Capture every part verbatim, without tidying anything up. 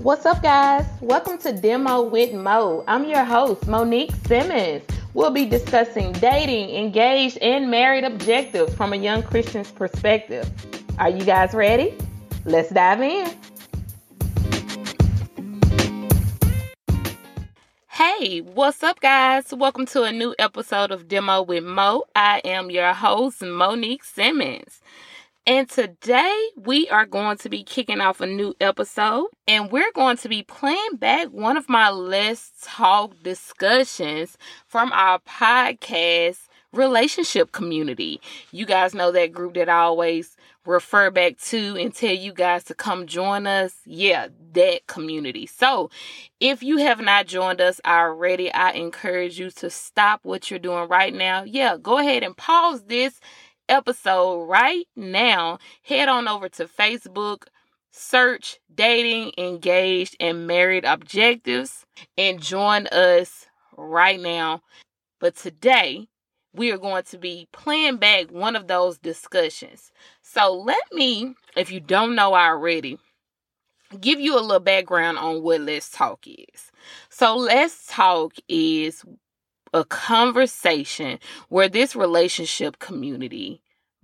What's up, guys? Welcome to Demo with Mo. I'm your host, Monique Simmons. We'll be discussing dating, engaged, and married objectives from a young Christian's perspective. Are you guys ready? Let's dive in. Hey, what's up, guys? Welcome to a new episode of Demo with Mo. I am your host, Monique Simmons. And today we are going to be kicking off a new episode, and we're going to be playing back one of my Let's Talk discussions from our podcast relationship community. You guys know that group that I always refer back to and tell you guys to come join us. Yeah, that community. So if you have not joined us already, I encourage you to stop what you're doing right now. Yeah, go ahead and pause this episode right now. Head on over to Facebook, search Dating, Engaged, and Married Objectives, and join us right now. But today, we are going to be playing back one of those discussions. So let me, if you don't know already, give you a little background on what Let's Talk is. So Let's Talk is a conversation where this relationship community,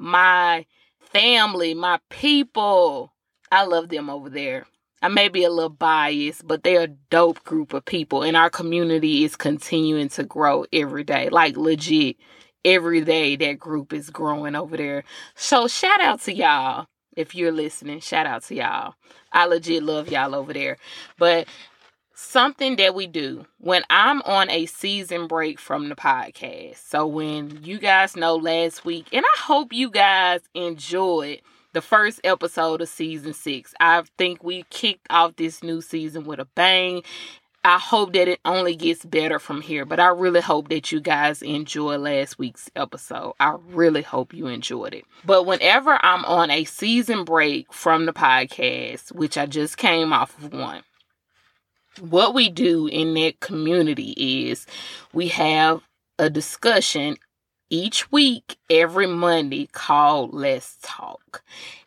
my family, my people, I love them over there. I may be a little biased, but they're a dope group of people, and our community is continuing to grow every day. Like legit, every day that group is growing over there. So shout out to y'all. If you're listening, shout out to y'all. I legit love y'all over there. But something that we do when I'm on a season break from the podcast. So when you guys know last week, and I hope you guys enjoyed the first episode of season six. I think we kicked off this new season with a bang. I hope that it only gets better from here, but I really hope that you guys enjoyed last week's episode. I really hope you enjoyed it. But whenever I'm on a season break from the podcast, which I just came off of one, what we do in that community is we have a discussion each week, every Monday, called Let's Talk.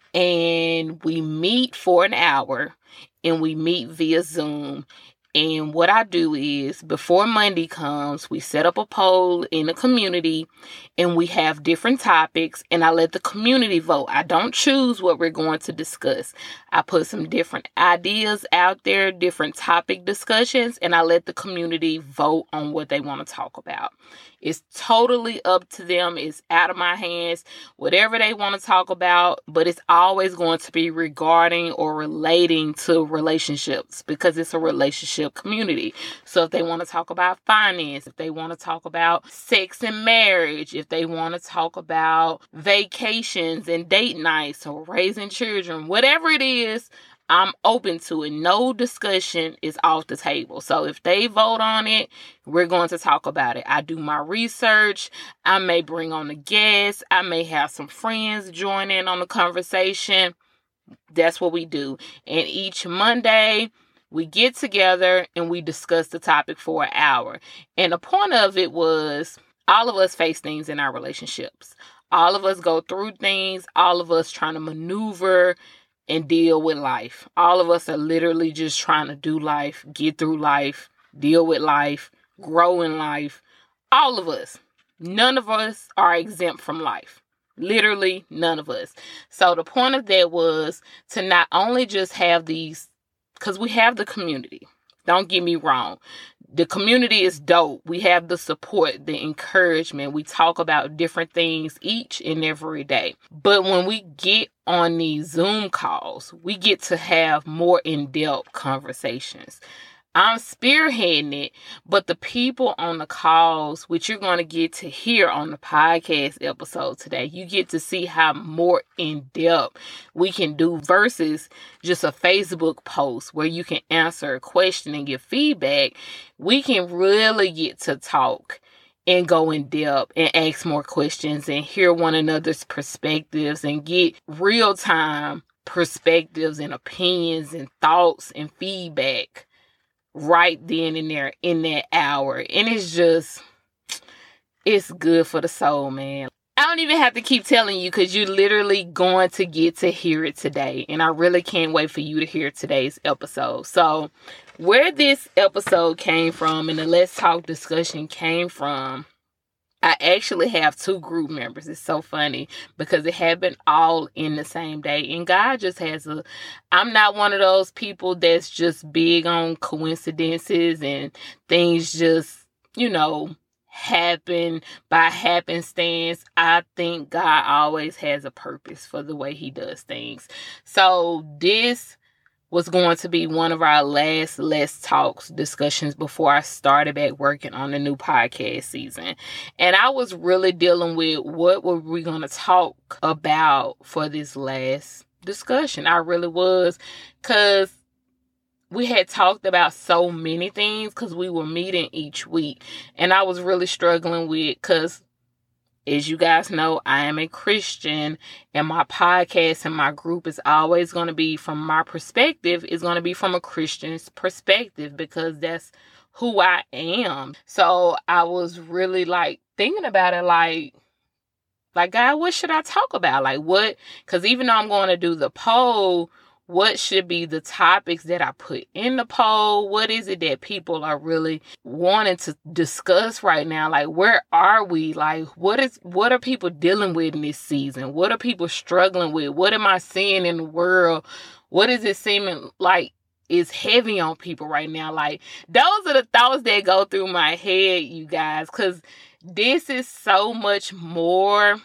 And we meet for an hour, and we meet via Zoom. And what I do is, before Monday comes, we set up a poll in the community, and we have different topics, and I let the community vote. I don't choose what we're going to discuss. I put some different ideas out there, different topic discussions, and I let the community vote on what they want to talk about. It's totally up to them. It's out of my hands. Whatever they want to talk about, but it's always going to be regarding or relating to relationships, because it's a relationship community. So if they want to talk about finance, if they want to talk about sex and marriage, if they want to talk about vacations and date nights or raising children, whatever it is, I'm open to it. No discussion is off the table. So if they vote on it, we're going to talk about it. I do my research. I may bring on a guest. I may have some friends join in on the conversation. That's what we do. And each Monday, we get together and we discuss the topic for an hour. And the point of it was, all of us face things in our relationships. All of us go through things. All of us trying to maneuver and deal with life. All of us are literally just trying to do life, get through life, deal with life, grow in life. All of us. None of us are exempt from life. Literally none of us. So the point of that was to not only just have these, because we have the community. Don't get me wrong. The community is dope. We have the support, the encouragement. We talk about different things each and every day. But when we get on these Zoom calls, we get to have more in-depth conversations. I'm spearheading it, but the people on the calls, which you're going to get to hear on the podcast episode today, you get to see how more in-depth we can do versus just a Facebook post where you can answer a question and give feedback. We can really get to talk and go in depth and ask more questions and hear one another's perspectives and get real-time perspectives and opinions and thoughts and feedback right then and there in that hour. And it's just, it's good for the soul, man. I don't even have to keep telling you because you're literally going to get to hear it today. And I really can't wait for you to hear today's episode. So where this episode came from and the Let's Talk discussion came from, I actually have two group members. It's so funny because it happened all in the same day. And God just has a, I'm not one of those people that's just big on coincidences and things just, you know, happen by happenstance. I think God always has a purpose for the way he does things. So this was going to be one of our last Let's Talks discussions before I started back working on the new podcast season. And I was really dealing with what were we going to talk about for this last discussion. I really was, because we had talked about so many things because we were meeting each week. And I was really struggling with, because as you guys know, I am a Christian, and my podcast and my group is always going to be, from my perspective, is going to be from a Christian's perspective, because that's who I am. So I was really like thinking about it, like, like, God, what should I talk about? Like, what? Because even though I'm going to do the poll, what should be the topics that I put in the poll? What is it that people are really wanting to discuss right now? Like, where are we? Like, what is, what are people dealing with in this season? What are people struggling with? What am I seeing in the world? What is it seeming like is heavy on people right now? Like, those are the thoughts that go through my head, you guys, because this is so much more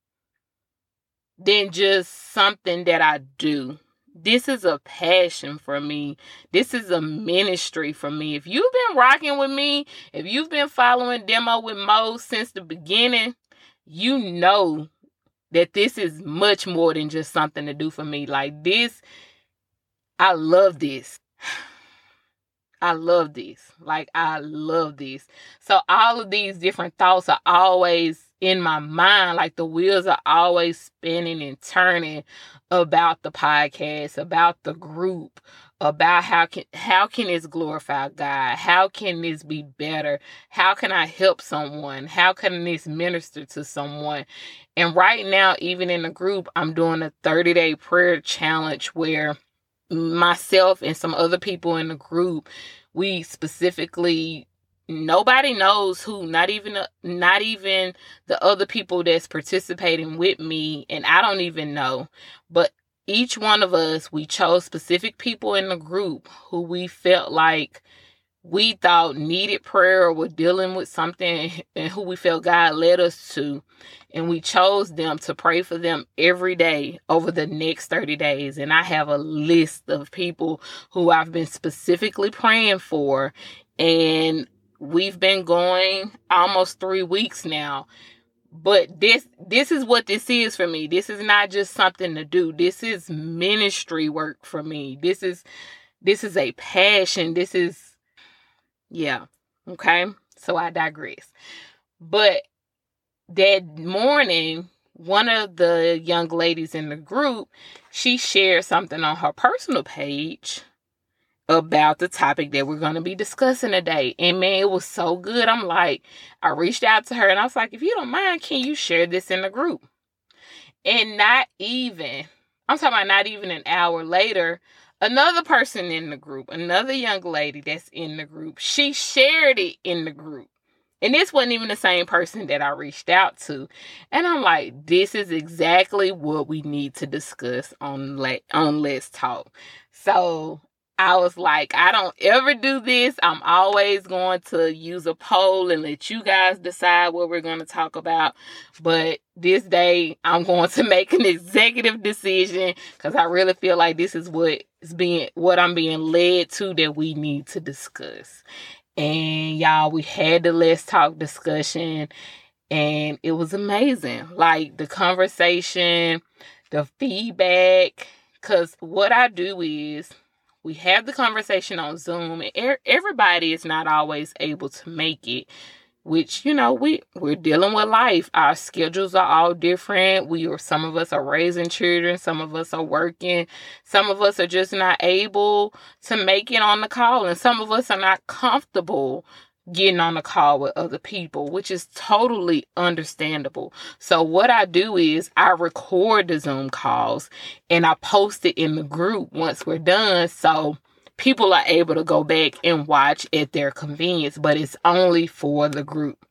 than just something that I do. This is a passion for me. This is a ministry for me. If you've been rocking with me, if you've been following Demo with Mo since the beginning, you know that this is much more than just something to do for me. Like this, I love this. I love this. Like, I love this. So all of these different thoughts are always in my mind. Like, the wheels are always spinning and turning about the podcast, about the group, about how can how can this glorify God? How can this be better? How can I help someone? How can this minister to someone? And right now, even in the group, I'm doing a thirty-day prayer challenge where myself and some other people in the group, we specifically, nobody knows who, not even not even the other people that's participating with me, and I don't even know, but each one of us, we chose specific people in the group who we felt like we thought needed prayer or were dealing with something, and who we felt God led us to. And we chose them to pray for them every day over the next thirty days. And I have a list of people who I've been specifically praying for. And we've been going almost three weeks now. But this this is what this is for me. This is not just something to do. This is ministry work for me. This is this is a passion. This is, yeah. Okay. So I digress. But that morning, one of the young ladies in the group, she shared something on her personal page about the topic that we're going to be discussing today. And man, it was so good. I'm like, I reached out to her and I was like, if you don't mind, can you share this in the group? And not even, I'm talking about not even an hour later, another person in the group, another young lady that's in the group, she shared it in the group. And this wasn't even the same person that I reached out to. And I'm like, this is exactly what we need to discuss on, Let, on Let's Talk. So I was like, I don't ever do this. I'm always going to use a poll and let you guys decide what we're going to talk about. But this day, I'm going to make an executive decision because I really feel like this is what is being, what I'm being led to that we need to discuss. And y'all, we had the Let's Talk discussion, and it was amazing. Like, the conversation, the feedback, because what I do is we have the conversation on Zoom, and er- everybody is not always able to make it, which, you know, we, we're dealing with life. Our schedules are all different. We are, some of us are raising children. Some of us are working. Some of us are just not able to make it on the call. And some of us are not comfortable getting on a call with other people, which is totally understandable. So what I do is I record the Zoom calls and I post it in the group once we're done. So people are able to go back and watch at their convenience, but it's only for the group.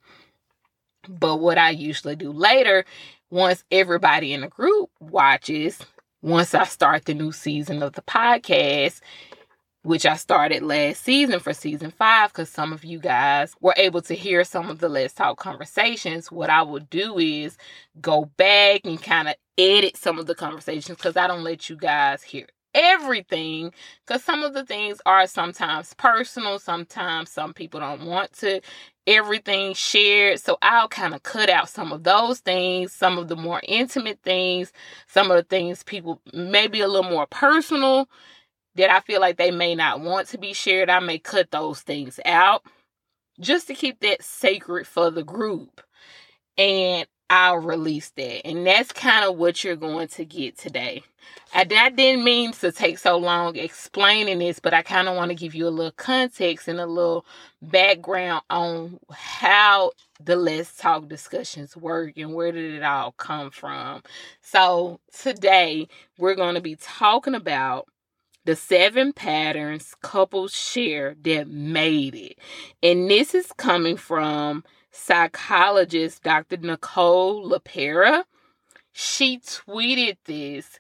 But what I usually do later, once everybody in the group watches, once I start the new season of the podcast, which I started last season for season five, because some of you guys were able to hear some of the Let's Talk conversations. What I will do is go back and kind of edit some of the conversations, because I don't let you guys hear everything, because some of the things are sometimes personal. Sometimes some people don't want to everything shared. So I'll kind of cut out some of those things, some of the more intimate things, some of the things people maybe a little more personal that I feel like they may not want to be shared. I may cut those things out just to keep that sacred for the group. And I'll release that. And that's kind of what you're going to get today. I, I didn't mean to take so long explaining this, but I kind of want to give you a little context and a little background on how the Let's Talk discussions work and where did it all come from. So today we're going to be talking about the seven patterns couples share that made it. And this is coming from psychologist Doctor Nicole LePera. She tweeted this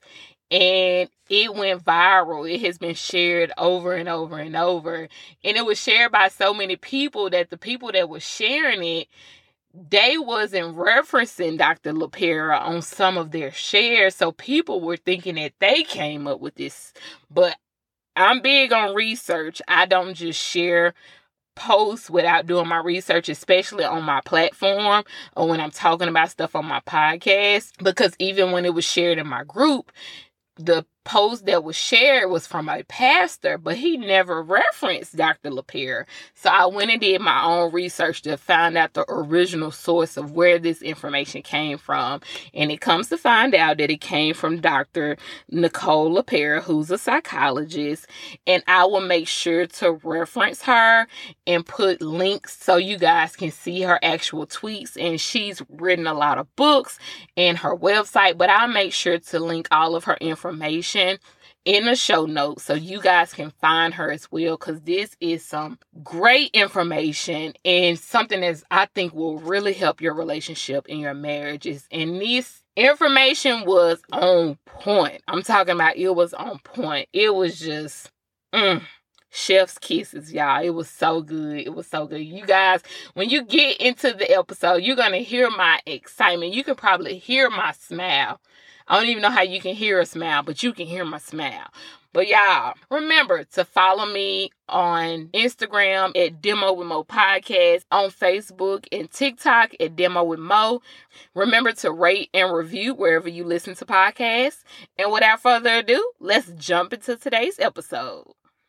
and it went viral. It has been shared over and over and over. And it was shared by so many people that the people that were sharing it, they wasn't referencing Doctor LePera on some of their shares. So people were thinking that they came up with this. But I'm big on research. I don't just share posts without doing my research, especially on my platform or when I'm talking about stuff on my podcast. Because even when it was shared in my group, the post that was shared was from a pastor, but he never referenced Doctor LePera. So I went and did my own research to find out the original source of where this information came from. And it comes to find out that it came from Doctor Nicole LePera, who's a psychologist. And I will make sure to reference her and put links so you guys can see her actual tweets. And she's written a lot of books and her website, but I'll make sure to link all of her information in the show notes so you guys can find her as well, because this is some great information and something that I think will really help your relationship and your marriages. And this information was on point. I'm talking about it was on point. It was just mm, chef's kisses, y'all. It was so good. It was so good. You guys, when you get into the episode, you're going to hear my excitement. You can probably hear my smile. I don't even know how you can hear a smile, but you can hear my smile. But y'all, remember to follow me on Instagram at Demo with Mo Podcast, on Facebook and TikTok at Demo with Mo. Remember to rate and review wherever you listen to podcasts. And without further ado, let's jump into today's episode.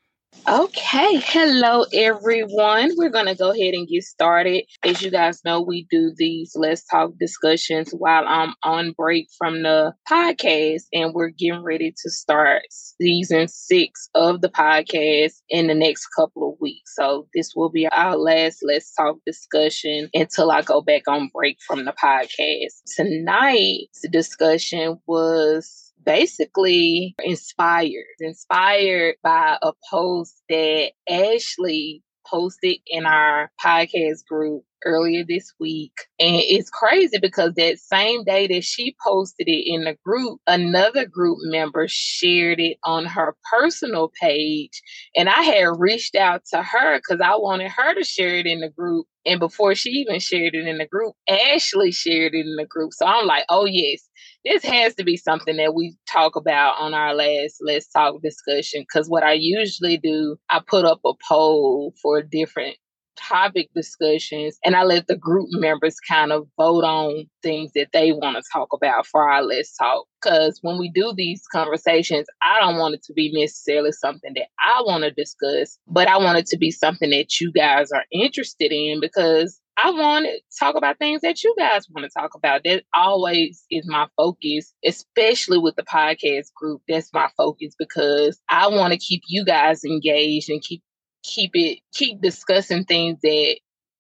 Okay, hello everyone. We're going to go ahead and get started. As you guys know, we do these Let's Talk discussions while I'm on break from the podcast, and we're getting ready to start season six of the podcast in the next couple of weeks. So this will be our last Let's Talk discussion until I go back on break from the podcast. Tonight's discussion was basically inspired, inspired by a post that Ashley posted in our podcast group earlier this week. And it's crazy because that same day that she posted it in the group, another group member shared it on her personal page. And I had reached out to her because I wanted her to share it in the group. And before she even shared it in the group, Ashley shared it in the group. So I'm like, oh yes, this has to be something that we talk about on our last Let's Talk discussion. Because what I usually do, I put up a poll for different topic discussions and I let the group members kind of vote on things that they want to talk about for our Let's Talk. Because when we do these conversations, I don't want it to be necessarily something that I want to discuss, but I want it to be something that you guys are interested in, because I want to talk about things that you guys want to talk about. That always is my focus, especially with the podcast group. That's my focus, because I want to keep you guys engaged and keep keep it keep discussing things that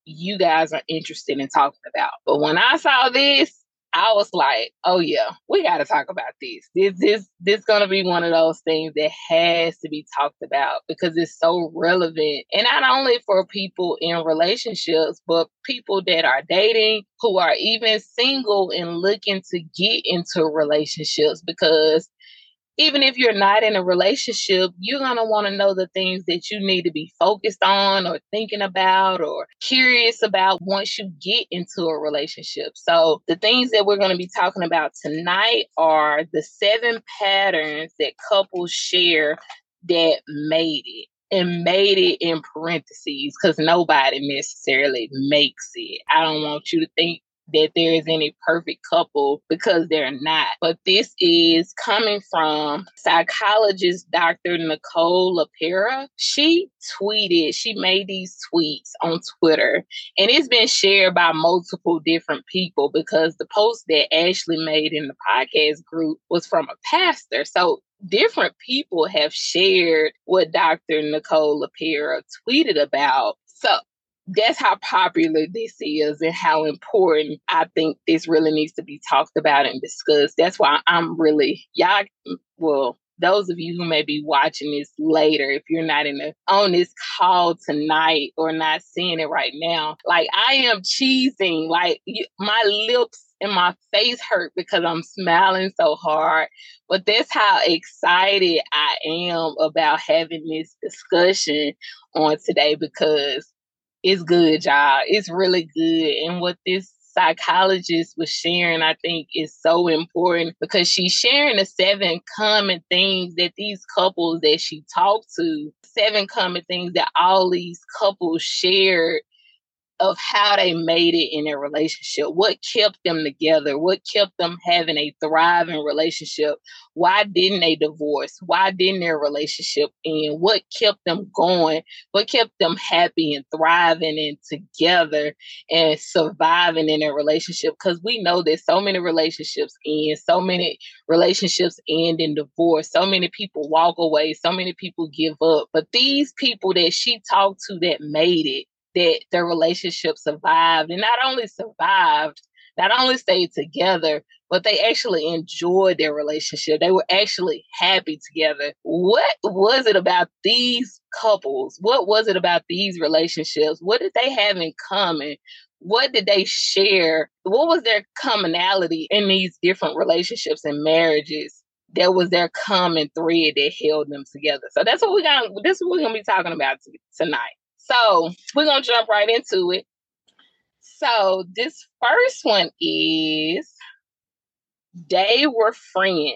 you guys are interested in talking about. But when I saw this, I was like, oh yeah, we got to talk about this. This this this going to be one of those things that has to be talked about because it's so relevant. And not only for people in relationships, but people that are dating, who are even single and looking to get into relationships, because even if you're not in a relationship, you're going to want to know the things that you need to be focused on or thinking about or curious about once you get into a relationship. So the things that we're going to be talking about tonight are the seven patterns that couples share that made it. And made it in parentheses because nobody necessarily makes it. I don't want you to think that there is any perfect couple because they're not. But this is coming from psychologist Doctor Nicole LePera. She tweeted, she made these tweets on Twitter, and it's been shared by multiple different people because the post that Ashley made in the podcast group was from a pastor. So different people have shared what Doctor Nicole LePera tweeted about. So that's how popular this is and how important I think this really needs to be talked about and discussed. That's why I'm really, y'all, well, those of you who may be watching this later, if you're not in the, on this call tonight or not seeing it right now, like I am cheesing, like you, my lips and my face hurt because I'm smiling so hard. But that's how excited I am about having this discussion on today because it's good, y'all. It's really good. And what this psychologist was sharing, I think, is so important because she's sharing the seven common things that these couples that she talked to, seven common things that all these couples shared of how they made it in their relationship, what kept them together, what kept them having a thriving relationship, why didn't they divorce, why didn't their relationship end, what kept them going, what kept them happy and thriving and together and surviving in their relationship. Because we know that so many relationships end, so many relationships end in divorce, so many people walk away, so many people give up. But these people that she talked to that made it, that their relationship survived, and not only survived, not only stayed together, but they actually enjoyed their relationship. They were actually happy together. What was it about these couples? What was it about these relationships? What did they have in common? What did they share? What was their commonality in these different relationships and marriages? That was their common thread that held them together. So that's what we're gonna. This is what we're gonna be talking about t- tonight. So we're going to jump right into it. So this first one is they were friends.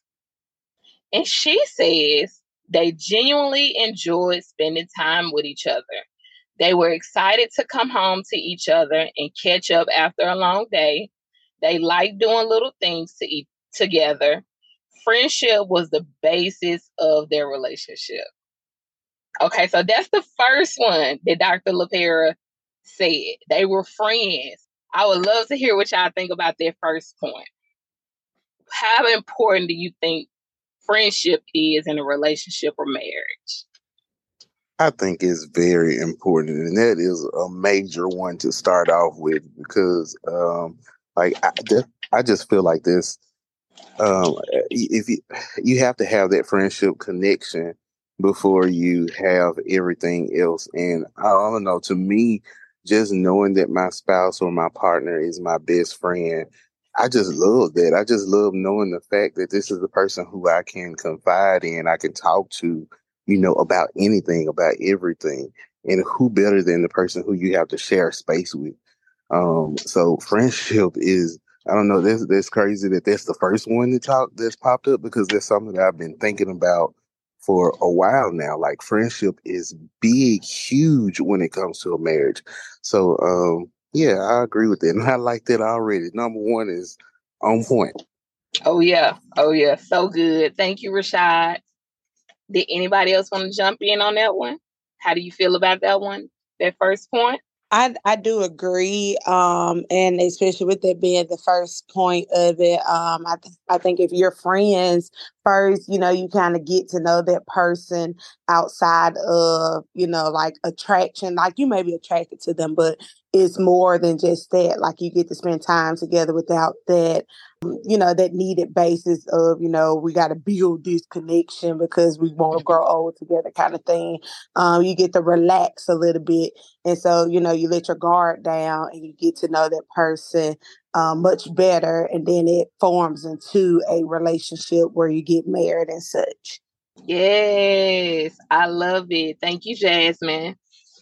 And she says they genuinely enjoyed spending time with each other. They were excited to come home to each other and catch up after a long day. They liked doing little things to eat together. Friendship was the basis of their relationship. Okay, so that's the first one that Doctor LePera said. They were friends. I would love to hear what y'all think about that first point. How important do you think friendship is in a relationship or marriage? I think it's very important, and that is a major one to start off with because, um, like, I just, I just feel like this. Um, if you you have to have that friendship connection before you have everything else. And I don't know, to me, just knowing that my spouse or my partner is my best friend, I just love that. I just love knowing the fact that this is the person who I can confide in, I can talk to, you know, about anything, about everything. And who better than the person who you have to share space with? Um, so friendship is, I don't know, that's, that's crazy that that's the first one that talk that's popped up because that's something that I've been thinking about for a while now. Like friendship is big, huge when it comes to a marriage. So, um, yeah, I agree with that. And I like that already. Number one is on point. Oh, yeah. Oh, yeah. So good. Thank you, Rashad. Did anybody else want to jump in on that one? How do you feel about that one? That first point? I I do agree, um, and especially with that being the first point of it, um, I th- I think if you're friends first, you know, you kind of get to know that person outside of you know like attraction. Like you may be attracted to them, but it's more than just that. Like you get to spend time together without that you know, that needed basis of, you know, we got to build this connection because we want to grow old together kind of thing. Um, you get to relax a little bit. And so, you know, you let your guard down and you get to know that person um, much better. And then it forms into a relationship where you get married and such. Yes, I love it. Thank you, Jasmine.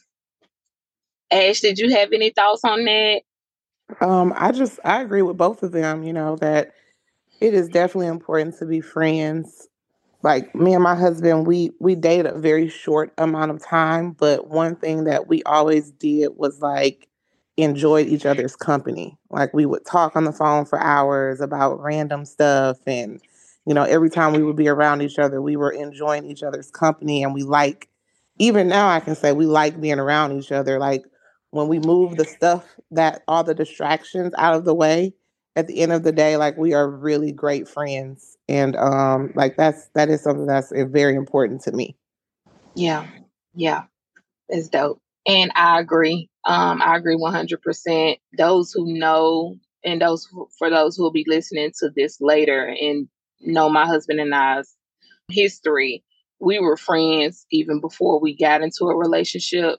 Ash, did you have any thoughts on that? Um, I just I agree with both of them, you know, that it is definitely important to be friends. Like me and my husband, we we dated a very short amount of time, but one thing that we always did was like enjoyed each other's company. Like we would talk on the phone for hours about random stuff, and you know, every time we would be around each other, we were enjoying each other's company, and we like even now I can say we like being around each other. Like when we move the stuff that all the distractions out of the way, at the end of the day, like we are really great friends, and um, like that's that is something that's uh, very important to me. Yeah, yeah, it's dope. And I agree. Um, I agree one hundred percent. Those who know, and those who, for those who will be listening to this later and know my husband and I's history, we were friends even before we got into a relationship.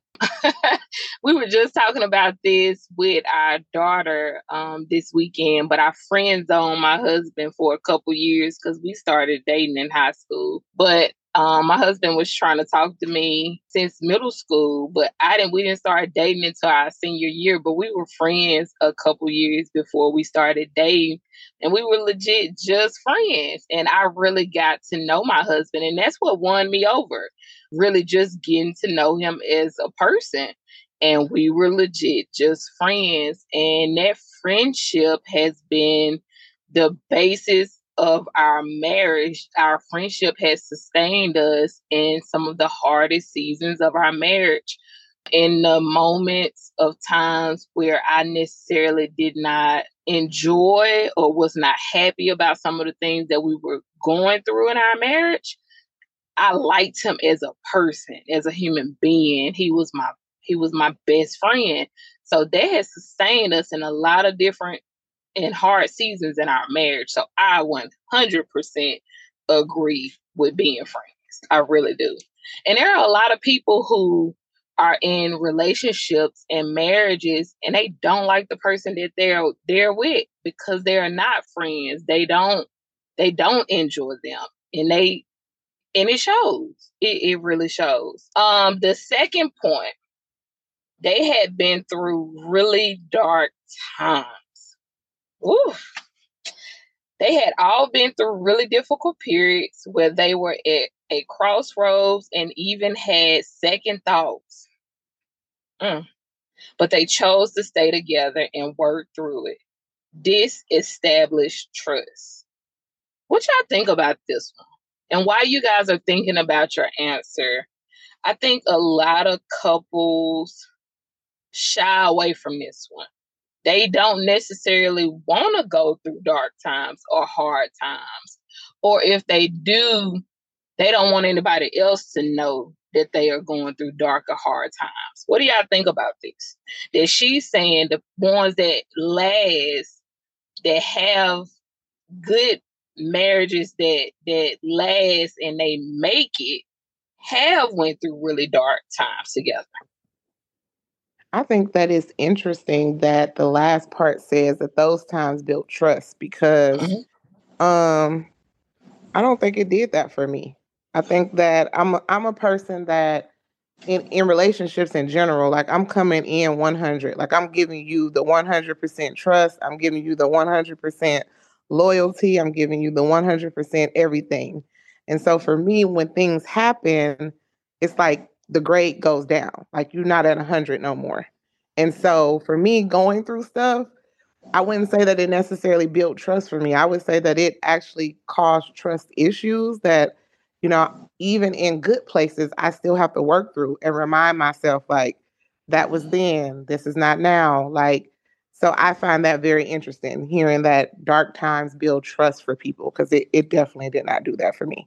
We were just talking about this with our daughter um, this weekend, but I friend zoned my husband for a couple years because we started dating in high school. But um, my husband was trying to talk to me since middle school, but I didn't. We didn't start dating until our senior year. But we were friends a couple years before we started dating, and we were legit just friends. And I really got to know my husband, and that's what won me over. Really, just getting to know him as a person, and we were legit just friends. And that friendship has been the basis of our marriage. Our friendship has sustained us in some of the hardest seasons of our marriage. In the moments of times where I necessarily did not enjoy or was not happy about some of the things that we were going through in our marriage, I liked him as a person, as a human being. He was my he was my best friend. So that has sustained us in a lot of different and hard seasons in our marriage. So I one hundred percent agree with being friends. I really do. And there are a lot of people who are in relationships and marriages and they don't like the person that they're they're with because they're not friends. They don't they don't enjoy them. And they and it shows. It, it really shows. Um, the second point, they had been through really dark times. Oof. They had all been through really difficult periods where they were at a crossroads and even had second thoughts. Mm. But they chose to stay together and work through it. This established trust. What y'all think about this one? And while you guys are thinking about your answer, I think a lot of couples shy away from this one. They don't necessarily want to go through dark times or hard times. Or if they do, they don't want anybody else to know that they are going through dark or hard times. What do y'all think about this? That she's saying the ones that last, that have good marriages that that last and they make it, have went through really dark times together. I think that is interesting that the last part says that those times built trust because Mhm. um I don't think it did that for me. I think that I'm a, I'm a person that in in relationships in general, like I'm coming in one hundred. Like I'm giving you the one hundred percent trust, I'm giving you the one hundred percent loyalty, I'm giving you the one hundred percent everything. And so for me when things happen, it's like the grade goes down. Like you're not at one hundred no more. And so for me going through stuff, I wouldn't say that it necessarily built trust for me. I would say that it actually caused trust issues that, you know, even in good places, I still have to work through and remind myself, like, that was then. This is not now. Like, so I find that very interesting, hearing that dark times build trust for people, because it, it definitely did not do that for me.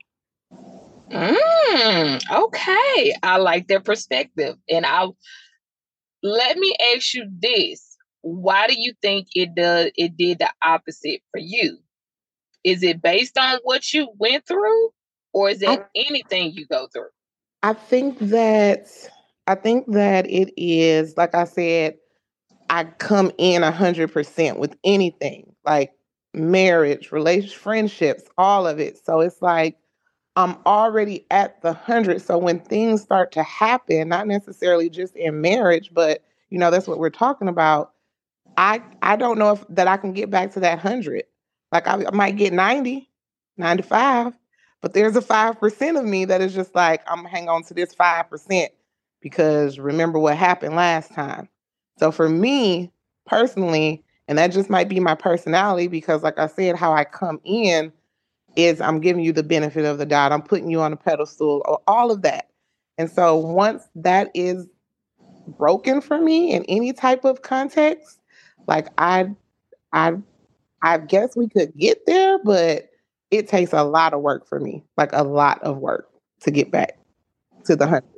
Mm, okay. I like that perspective. And I'll let me ask you this. Why do you think it does it did the opposite for you? Is it based on what you went through, or is it I, anything you go through? I think that I think that it is, like I said, I come in a hundred percent with anything, like marriage, relations, friendships, all of it. So it's like I'm already at the hundred. So when things start to happen, not necessarily just in marriage, but you know, that's what we're talking about. I I don't know if that I can get back to that hundred. Like I, I might get ninety, ninety-five, but there's a five percent of me that is just like, I'm gonna hang on to this five percent because remember what happened last time. So for me personally, and that just might be my personality, because like I said, how I come in is I'm giving you the benefit of the doubt. I'm putting you on a pedestal, all of that. And so once that is broken for me in any type of context, like I I I guess we could get there, but it takes a lot of work for me, like a lot of work to get back to the hundred.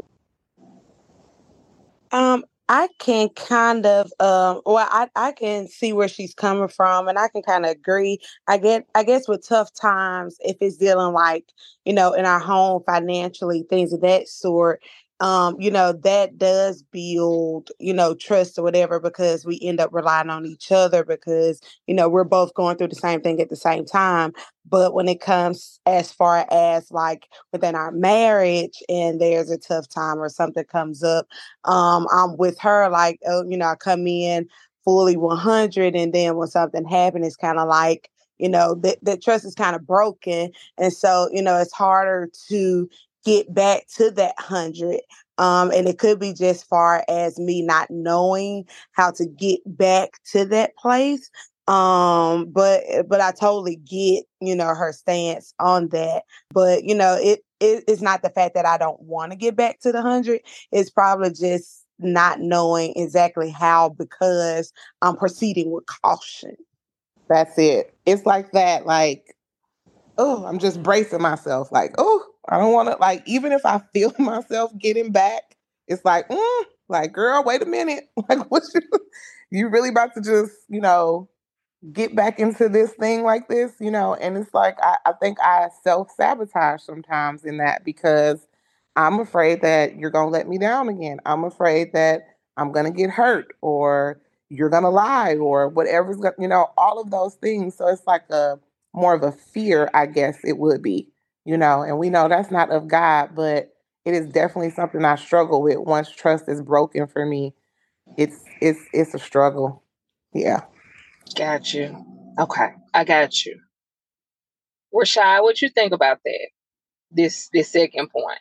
Um, I can kind of um well I, I can see where she's coming from, and I can kind of agree. I get I guess with tough times, if it's dealing like, you know, in our home financially, things of that sort, um, you know, that does build, you know, trust or whatever, because we end up relying on each other because, you know, we're both going through the same thing at the same time. But when it comes as far as like within our marriage and there's a tough time or something comes up, um, I'm with her, like, oh, you know, I come in fully one hundred, and then when something happens, it's kind of like, you know, that that trust is kind of broken, and so, you know, it's harder to get back to that hundred. Um, and it could be just far as me not knowing how to get back to that place. Um, but but I totally get, you know, her stance on that. But you know, it, it it's not the fact that I don't want to get back to the hundred. It's probably just not knowing exactly how, because I'm proceeding with caution. That's it. It's like that, like, oh, I'm just bracing myself. Like, oh, I don't want to, like, even if I feel myself getting back, it's like, mm, like, girl, wait a minute. Like, what you, you really about to just, you know, get back into this thing like this, you know? And it's like, I, I think I self sabotage sometimes in that, because I'm afraid that you're going to let me down again. I'm afraid that I'm going to get hurt, or you're going to lie, or whatever's going to, you know, all of those things. So it's like a more of a fear, I guess it would be, you know, and we know that's not of God, but it is definitely something I struggle with. Once trust is broken for me, it's, it's, it's a struggle. Yeah. Got you. Okay, I got you. Rashad, what you think about that? This this second point.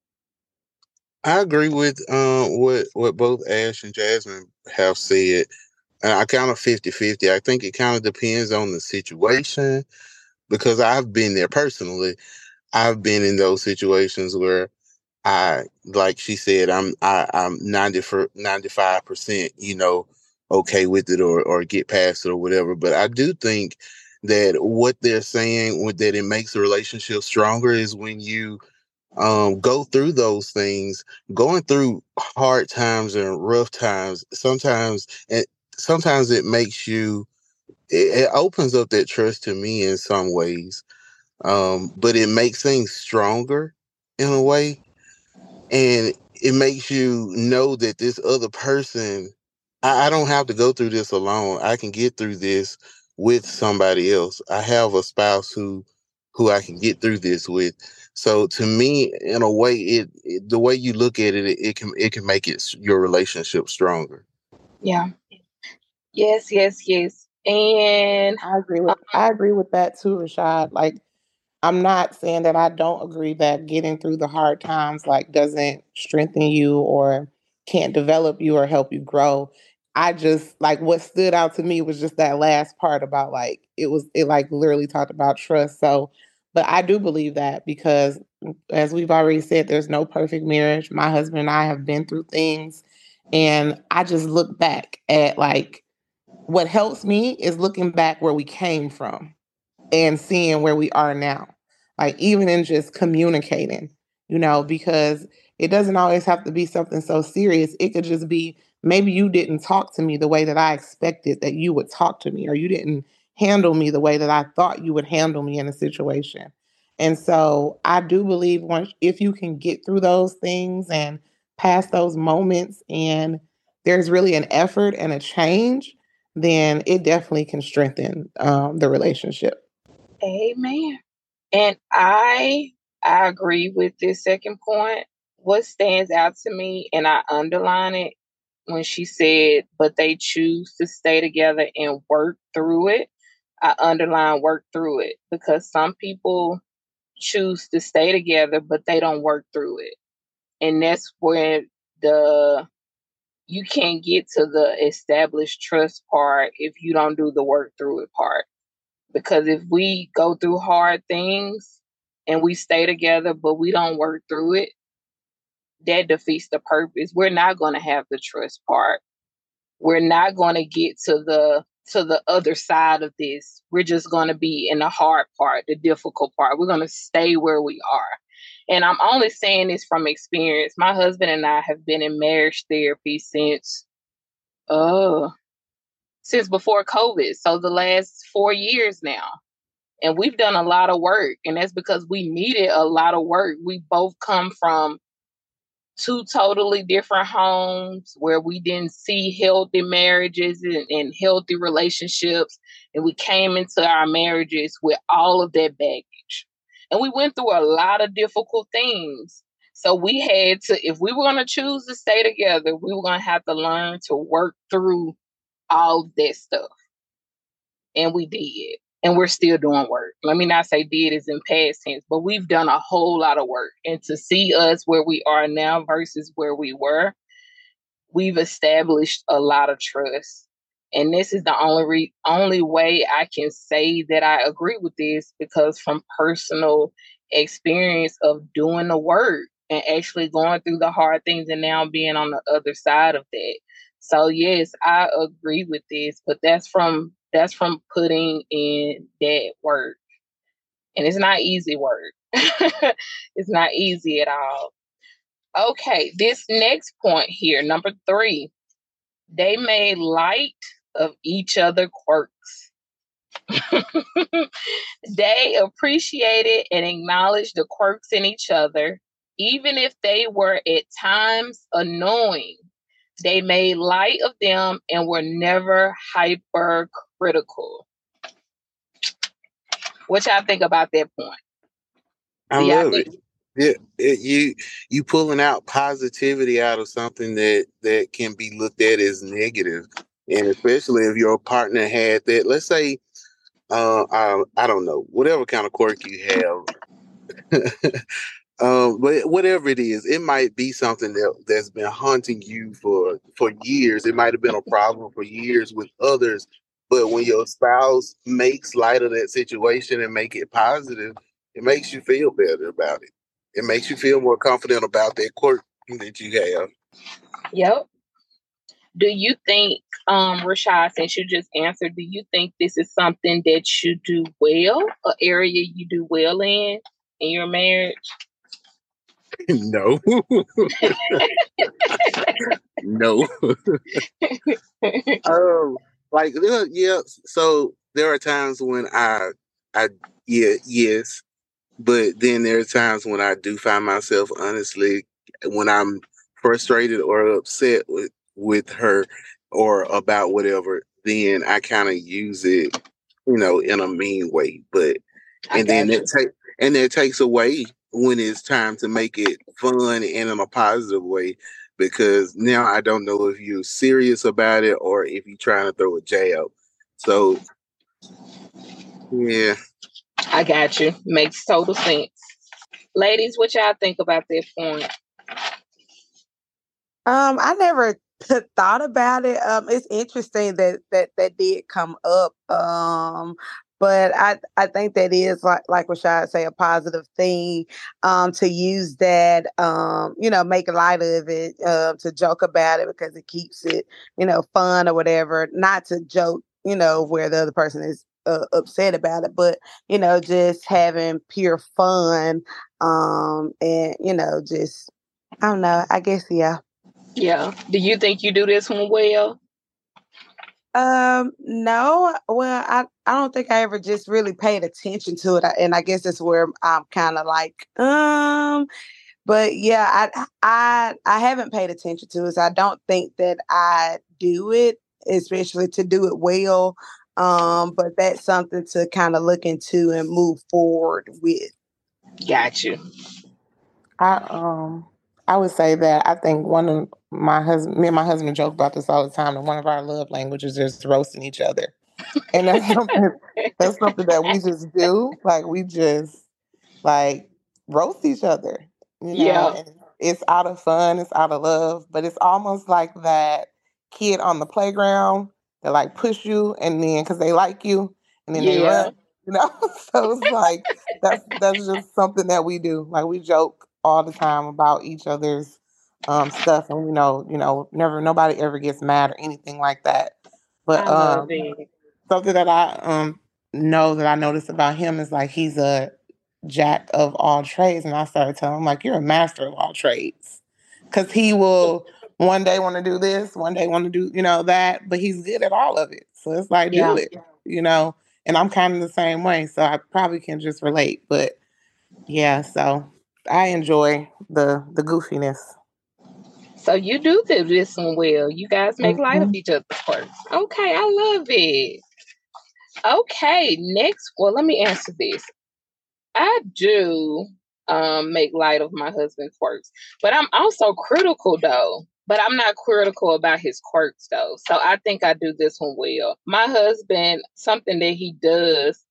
I agree with um, what what both Ash and Jasmine have said. And I kind of fifty-fifty. I think it kind of depends on the situation, because I've been there personally. I've been in those situations where I, like she said, I'm I, I'm ninety for ninety-five percent, you know, okay with it, or or get past it or whatever. But I do think that what they're saying with that it makes a relationship stronger is when you um go through those things, going through hard times and rough times. Sometimes and sometimes it makes you it, it opens up that trust to me in some ways. Um, but it makes things stronger in a way, and it makes you know that this other person, I, I don't have to go through this alone. I can get through this with somebody else. I have a spouse who who I can get through this with. So to me, in a way, it, it the way you look at it, it, it can it can make it your relationship stronger. Yeah. Yes, yes, yes. And I agree with um, I agree with that too, Rashad. Like, I'm not saying that I don't agree that getting through the hard times like doesn't strengthen you or can't develop you or help you grow. I just, like, what stood out to me was just that last part about, like, it was it like literally talked about trust. So, but I do believe that, because as we've already said, there's no perfect marriage. My husband and I have been through things, And I just look back at like what helps me is looking back where we came from and seeing where we are now. Like even in just communicating, you know, because it doesn't always have to be something so serious. It could just be maybe you didn't talk to me the way that I expected that you would talk to me, or you didn't handle me the way that I thought you would handle me in a situation. And so I do believe once if you can get through those things and past those moments and there's really an effort and a change, then it definitely can strengthen um, the relationship. Amen. And I I agree with this second point. What stands out to me, and I underline it when she said, but they choose to stay together and work through it. I underline work through it because some people choose to stay together, but they don't work through it. And that's where the you can't get to the established trust part if you don't do the work through it part. Because if we go through hard things and we stay together, but we don't work through it, that defeats the purpose. We're not going to have the trust part. We're not going to get to the to the other side of this. We're just going to be in the hard part, the difficult part. We're going to stay where we are. And I'm only saying this from experience. My husband and I have been in marriage therapy since uh since before COVID. So the last four years now. And we've done a lot of work. And that's because we needed a lot of work. We both come from two totally different homes where we didn't see healthy marriages and, and healthy relationships. And we came into our marriages with all of that baggage. And we went through a lot of difficult things. So we had to, if we were going to choose to stay together, we were going to have to learn to work through all of that stuff. And we did. And we're still doing work. Let me not say did is in past tense, but we've done a whole lot of work. And to see us where we are now versus where we were, we've established a lot of trust. And this is the only re- only way I can say that I agree with this, because from personal experience of doing the work and actually going through the hard things and now being on the other side of that. So yes, I agree with this, but that's from that's from putting in that work. And it's not easy work. It's not easy at all. Okay, this next point here, number three, they made light of each other quirks. They appreciated and acknowledged the quirks in each other, even if they were at times annoying. They made light of them and were never hypercritical. What y'all think about that point? I love it. Yeah, it, you you pulling out positivity out of something that that can be looked at as negative, and especially if your partner had that. Let's say, uh, I, I don't know, whatever kind of quirk you have. Um, but whatever it is, it might be something that that's been haunting you for for years. It might have been a problem for years with others, but when your spouse makes light of that situation and make it positive, it makes you feel better about it. It makes you feel more confident about that quirk that you have. Yep. Do you think, um, Rashad, since you just answered, do you think this is something that you do well, an area you do well in in your marriage? No. No. um, like yeah. So there are times when I, I yeah, yes, but then there are times when I do find myself, honestly, when I'm frustrated or upset with with her or about whatever, then I kind of use it, you know, in a mean way. But and then that take and that takes away when it's time to make it fun and in a positive way, because now I don't know if you're serious about it or if you're trying to throw a jab. So yeah. I got you. Makes total sense. Ladies, what y'all think about that point? Um, I never thought about it. Um, it's interesting that that that did come up. Um, but I I think that is like like Rashad say a positive thing um to use that um you know make light of it uh, to joke about it because it keeps it you know fun or whatever. Not to joke you know where the other person is uh, upset about it, but you know just having pure fun um and you know just I don't know. I guess yeah. Yeah. Do you think you do this one well? Um, no. Well, I I don't think I ever just really paid attention to it, and I guess that's where I'm kind of like, um. But yeah, I I I haven't paid attention to it. So I don't think that I do it, especially to do it well. Um, but that's something to kind of look into and move forward with. Got you. I um I would say that I think one of my husband, me and my husband joke about this all the time. And one of our love languages is roasting each other, and that's something that's something that we just do. Like we just like roast each other, you know. Yeah. And it's out of fun, it's out of love, but it's almost like that kid on the playground that like push you, and then because they like you, and then they Yeah. run, you know. So it's like that's that's just something that we do. Like we joke all the time about each other's um stuff, and you know, you know, never nobody ever gets mad or anything like that. But I love um it. something that I um know that I noticed about him is like he's a jack of all trades, and I started telling him like you're a master of all trades, because he will one day want to do this, one day want to do you know that, but he's good at all of it. So it's like do Yeah. it, you know. And I'm kind of the same way, so I probably can just relate. But yeah, so I enjoy the the goofiness. So you do do this one well. You guys make light of Mhm. each other's quirks. Okay, I love it. Okay, next. Well, let me answer this. I do um, make light of my husband's quirks, but I'm also critical though. But I'm not critical about his quirks though. So I think I do this one well. My husband, something that he does,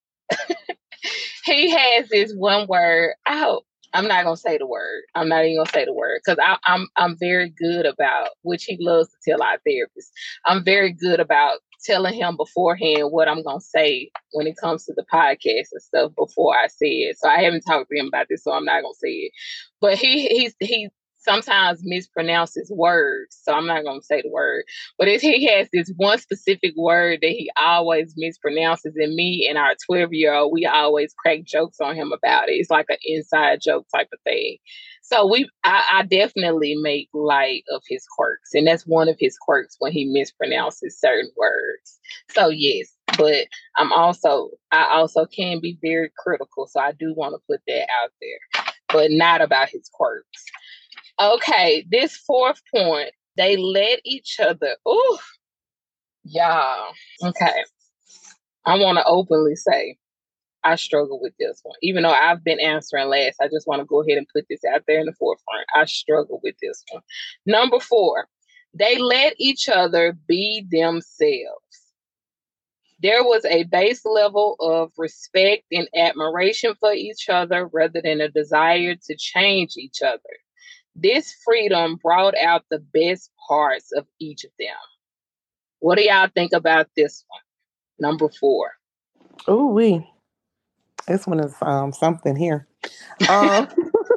he has this one word. Oh, I'm not gonna say the word. I'm not even gonna say the word because I'm I'm very good about, which he loves to tell our therapist. I'm very good about telling him beforehand what I'm gonna say when it comes to the podcast and stuff before I say it. So I haven't talked to him about this, so I'm not gonna say it. But he he's he sometimes mispronounces words, so I'm not gonna say the word. But if he has this one specific word that he always mispronounces, and me and our twelve year old, we always crack jokes on him about it. It's like an inside joke type of thing. So we, I, I definitely make light of his quirks, and that's one of his quirks when he mispronounces certain words. So yes, but I'm also, I also can be very critical. So I do want to put that out there, but not about his quirks. Okay, this fourth point, they let each other. Ooh, yeah. Okay, I want to openly say I struggle with this one. Even though I've been answering last, I just want to go ahead and put this out there in the forefront. I struggle with this one. Number four, they let each other be themselves. There was a base level of respect and admiration for each other rather than a desire to change each other. This freedom brought out the best parts of each of them. What do y'all think about this one? Number four. Ooh wee, this one is um something here. Um,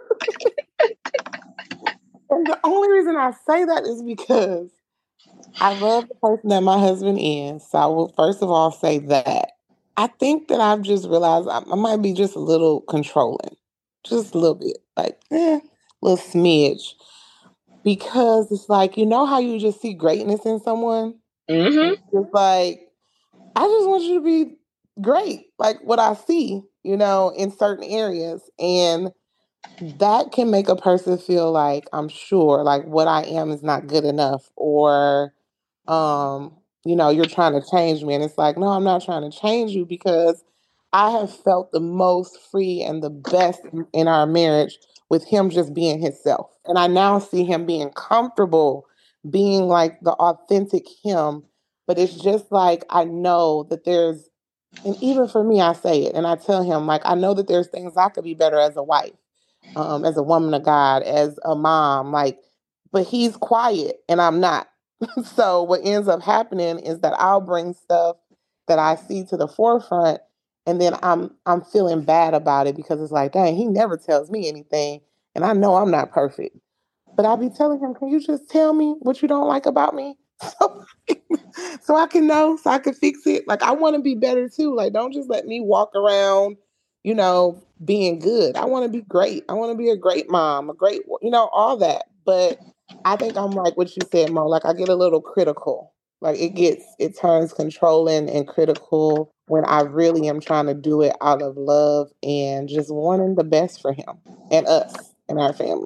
and the only reason I say that is because I love the person that my husband is. So I will first of all say that. I think that I've just realized I, I might be just a little controlling, just a little bit, like eh, a little smidge, because it's like you know how you just see greatness in someone, and Mm-hmm. it's just like I just want you to be great, like what I see, you know, in certain areas, and that can make a person feel like I'm sure like what I am is not good enough, or um you know you're trying to change me, and it's like no, I'm not trying to change you, because I have felt the most free and the best in in our marriage with him just being himself, and I now see him being comfortable being like the authentic him. But it's just like I know that there's, and even for me, I say it and I tell him, like, I know that there's things I could be better as a wife, um, as a woman of God, as a mom, like, but he's quiet and I'm not. So what ends up happening is that I'll bring stuff that I see to the forefront, And then I'm I'm feeling bad about it because it's like, dang, he never tells me anything. And I know I'm not perfect. But I'll be telling him, can you just tell me what you don't like about me? So, so I can know, so I can fix it. Like, I want to be better too. Like, don't just let me walk around, you know, being good. I want to be great. I want to be a great mom, a great, you know, all that. But I think I'm like what you said, Mo. Like, I get a little critical. Like, it gets, it turns controlling and critical when I really am trying to do it out of love and just wanting the best for him and us and our family.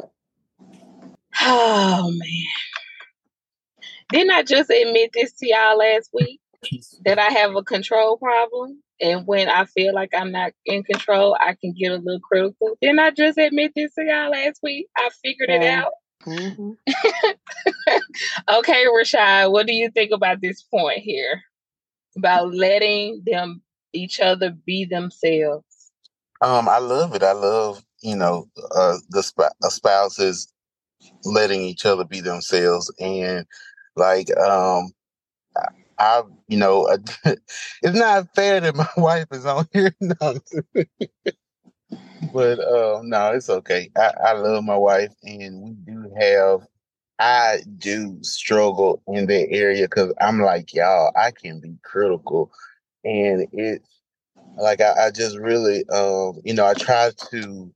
Oh man. Didn't I just admit this to y'all last week that I have a control problem? And when I feel like I'm not in control, I can get a little critical. Didn't I just admit this to y'all last week? I figured it Yeah. out. Mm-hmm. Okay, Rashad, what do you think about this point here? About letting them each other be themselves? Um, I love it. I love, you know, uh, the sp- uh, spouses letting each other be themselves. And like, um, I, I you know, it's not fair that my wife is on here. No, but um, no, it's okay. I, I love my wife, and we do have. I do struggle in that area because I'm like y'all. I can be critical, and it's like I, I just really, um, you know, I try to,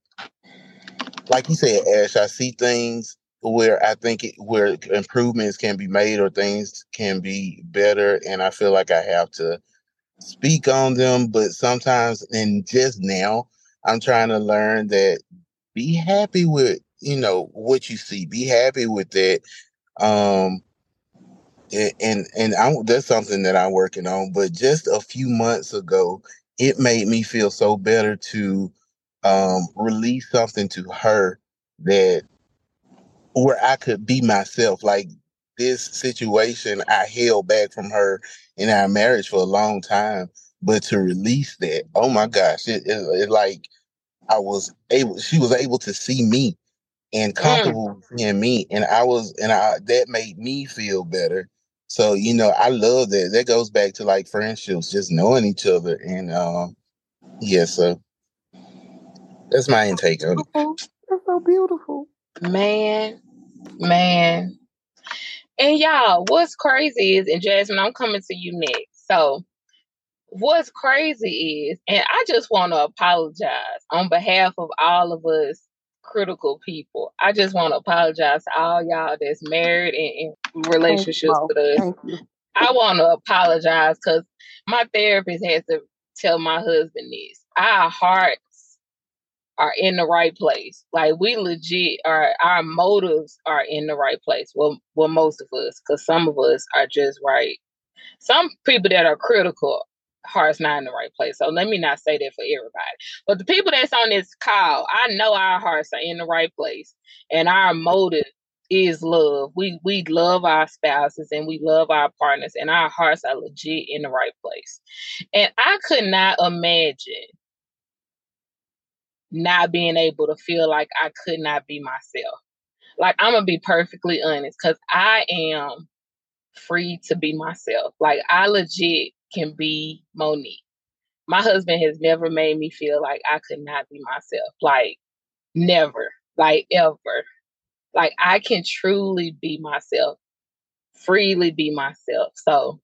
like you said, Ash. I see things where I think it, where improvements can be made or things can be better, and I feel like I have to speak on them. But sometimes, and just now, I'm trying to learn that be happy with, you know, what you see. Be happy with that. Um, a- and and I, that's something that I'm working on. But just a few months ago, it made me feel so better to um, release something to her that where I could be myself. Like this situation, I held back from her in our marriage for a long time, but to release that, oh my gosh, it, it, it like I was able. She was able to see me and Mm. comfortable in me, and I was, and I that made me feel better. So you know, I love that. That goes back to like friendships, just knowing each other, and um, yeah. So that's my intake on it. That's so beautiful. Man, man. And y'all, what's crazy is, and Jasmine, I'm coming to you next. So, what's crazy is, and I just want to apologize on behalf of all of us critical people. I just want to apologize to all y'all that's married and in relationships with us. Thank you. I want to apologize because my therapist had to tell my husband this. Our hearts are in the right place. Like we legit are, our motives are in the right place. Well, well, most of us, because some of us are just right. Some people that are critical, heart's not in the right place. So let me not say that for everybody. But the people that's on this call, I know our hearts are in the right place, and our motive is love. We we love our spouses and we love our partners, and our hearts are legit in the right place. And I could not imagine not being able to feel like I could not be myself. Like I'm gonna be perfectly honest, because I am free to be myself. Like I legit can be Monique. My husband has never made me feel like I could not be myself. Like never. Like ever. Like I can truly be myself. Freely be myself. So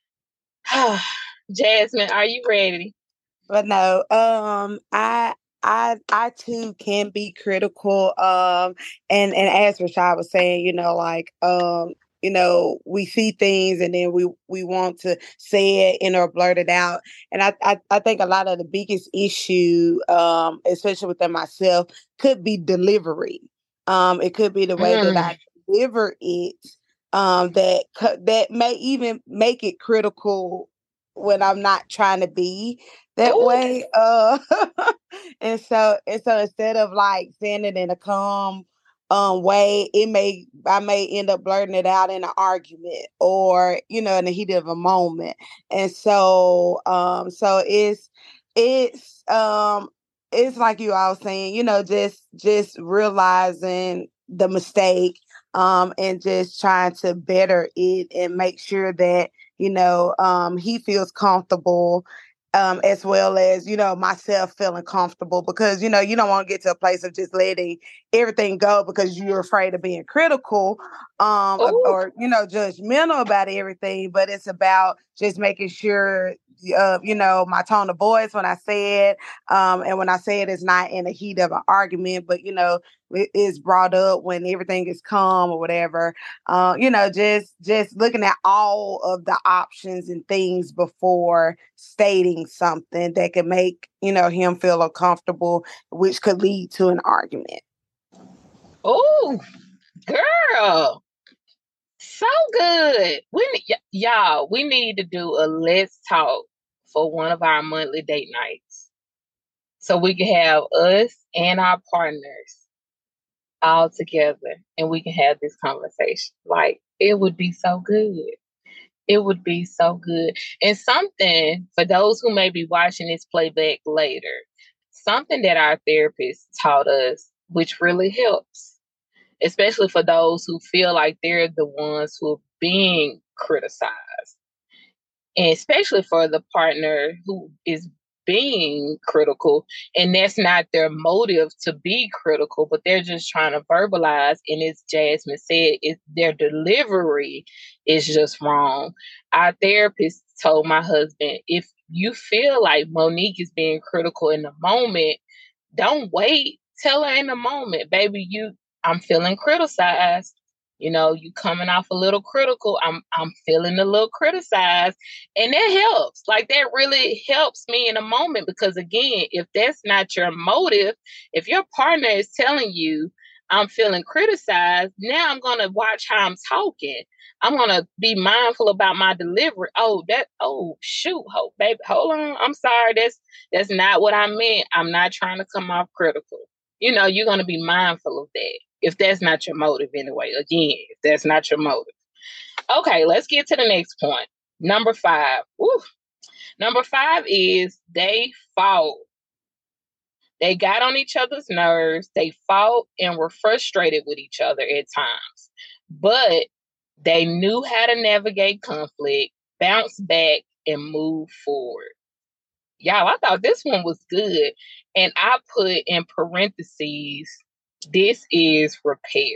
Jasmine, are you ready? But no, um, I I I too can be critical. Um, and and as Rashad was saying, you know, like um, you know, we see things and then we we want to say it and or blurt it out. And I I, I think a lot of the biggest issue, um, especially within myself, could be delivery. Um, it could be the way that Mm. I deliver it. Um, that that may even make it critical when I'm not trying to be that Ooh. way. Uh, and so and so instead of like saying it in a calm um way, it may I may end up blurting it out in an argument or you know in the heat of a moment. And so um so it's it's um it's like you all saying, you know, just just realizing the mistake um and just trying to better it and make sure that you know um he feels comfortable Um, as well as, you know, myself feeling comfortable because, you know, you don't want to get to a place of just letting everything go because you're afraid of being critical um, or, Ooh. or, you know, judgmental about everything. But it's about just making sure, uh, you know, my tone of voice when I say it. Um, and when I say it, it's not in the heat of an argument, but, you know, it is brought up when everything is calm or whatever. Uh, you know, just just looking at all of the options and things before stating something that could make, you know, him feel uncomfortable, which could lead to an argument. Oh, girl. So good. We y- y'all, we need to do a let's talk for one of our monthly date nights. So we can have us and our partners all together and we can have this conversation. Like, it would be so good. It would be so good. And something for those who may be watching this playback later, something that our therapist taught us, which really helps, especially for those who feel like they're the ones who are being criticized. And especially for the partner who is being critical, and that's not their motive to be critical, but they're just trying to verbalize. And as Jasmine said, it, their delivery is just wrong. Our therapist told my husband, if you feel like Monique is being critical in the moment, don't wait. Tell her in the moment, baby, you I'm feeling criticized. You know, you coming off a little critical. I'm I'm feeling a little criticized. And that helps. Like that really helps me in a moment because again, if that's not your motive, if your partner is telling you I'm feeling criticized, now I'm gonna watch how I'm talking. I'm gonna be mindful about my delivery. Oh, that oh shoot, hope baby, hold on. I'm sorry. That's that's not what I meant. I'm not trying to come off critical. You know, you're gonna be mindful of that. If that's not your motive anyway, again, if that's not your motive. Okay, let's get to the next point. Number five. Woo. Number five is they fought. They got on each other's nerves. They fought and were frustrated with each other at times. But they knew how to navigate conflict, bounce back, and move forward. Y'all, I thought this one was good. And I put in parentheses, this is repair.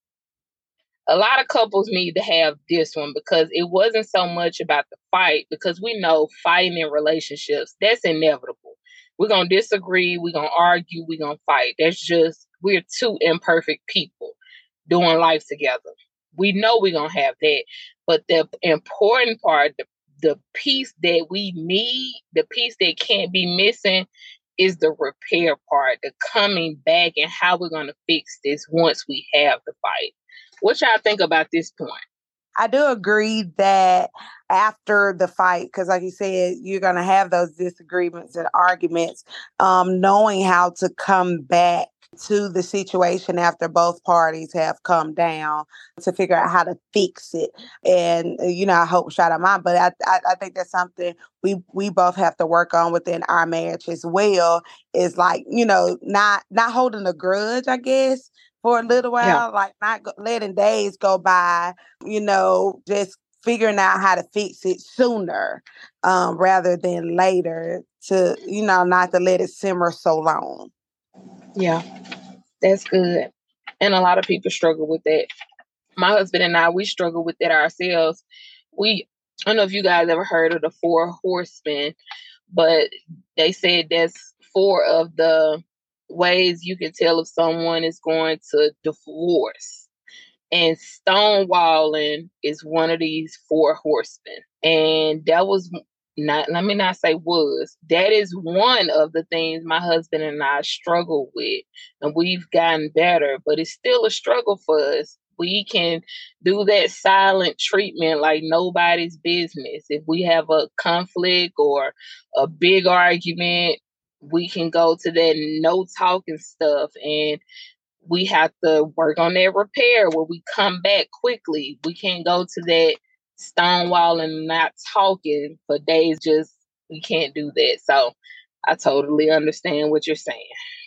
A lot of couples need to have this one because it wasn't so much about the fight, because we know fighting in relationships, that's inevitable. We're going to disagree, we're going to argue, we're going to fight. That's just, we're two imperfect people doing life together. We know we're going to have that. But the important part, the, the piece that we need, the piece that can't be missing is the repair part, the coming back and how we're going to fix this once we have the fight. What y'all think about this point? I do agree that after the fight, because like you said, you're going to have those disagreements and arguments, um, knowing how to come back to the situation after both parties have come down to figure out how to fix it. And, uh, you know, I hope shout out mine, but I, I, I think that's something we, we both have to work on within our marriage as well, is like, you know, not, not holding a grudge, I guess, for a little while, Yeah. like not go, letting days go by, you know, just figuring out how to fix it sooner um, rather than later to, you know, not to let it simmer so long. Yeah, that's good. And a lot of people struggle with that. My husband and I, we struggle with that ourselves. We, I don't know if you guys ever heard of the four horsemen, but they said that's four of the ways you can tell if someone is going to divorce. And stonewalling is one of these four horsemen. And that was not, let me not say was, that is one of the things my husband and I struggle with. And we've gotten better, but it's still a struggle for us. We can do that silent treatment like nobody's business. If we have a conflict or a big argument, we can go to that no talking stuff, and we have to work on that repair where we come back quickly. We can't go to that stonewall and not talking for days. Just, we can't do that. So I totally understand what you're saying.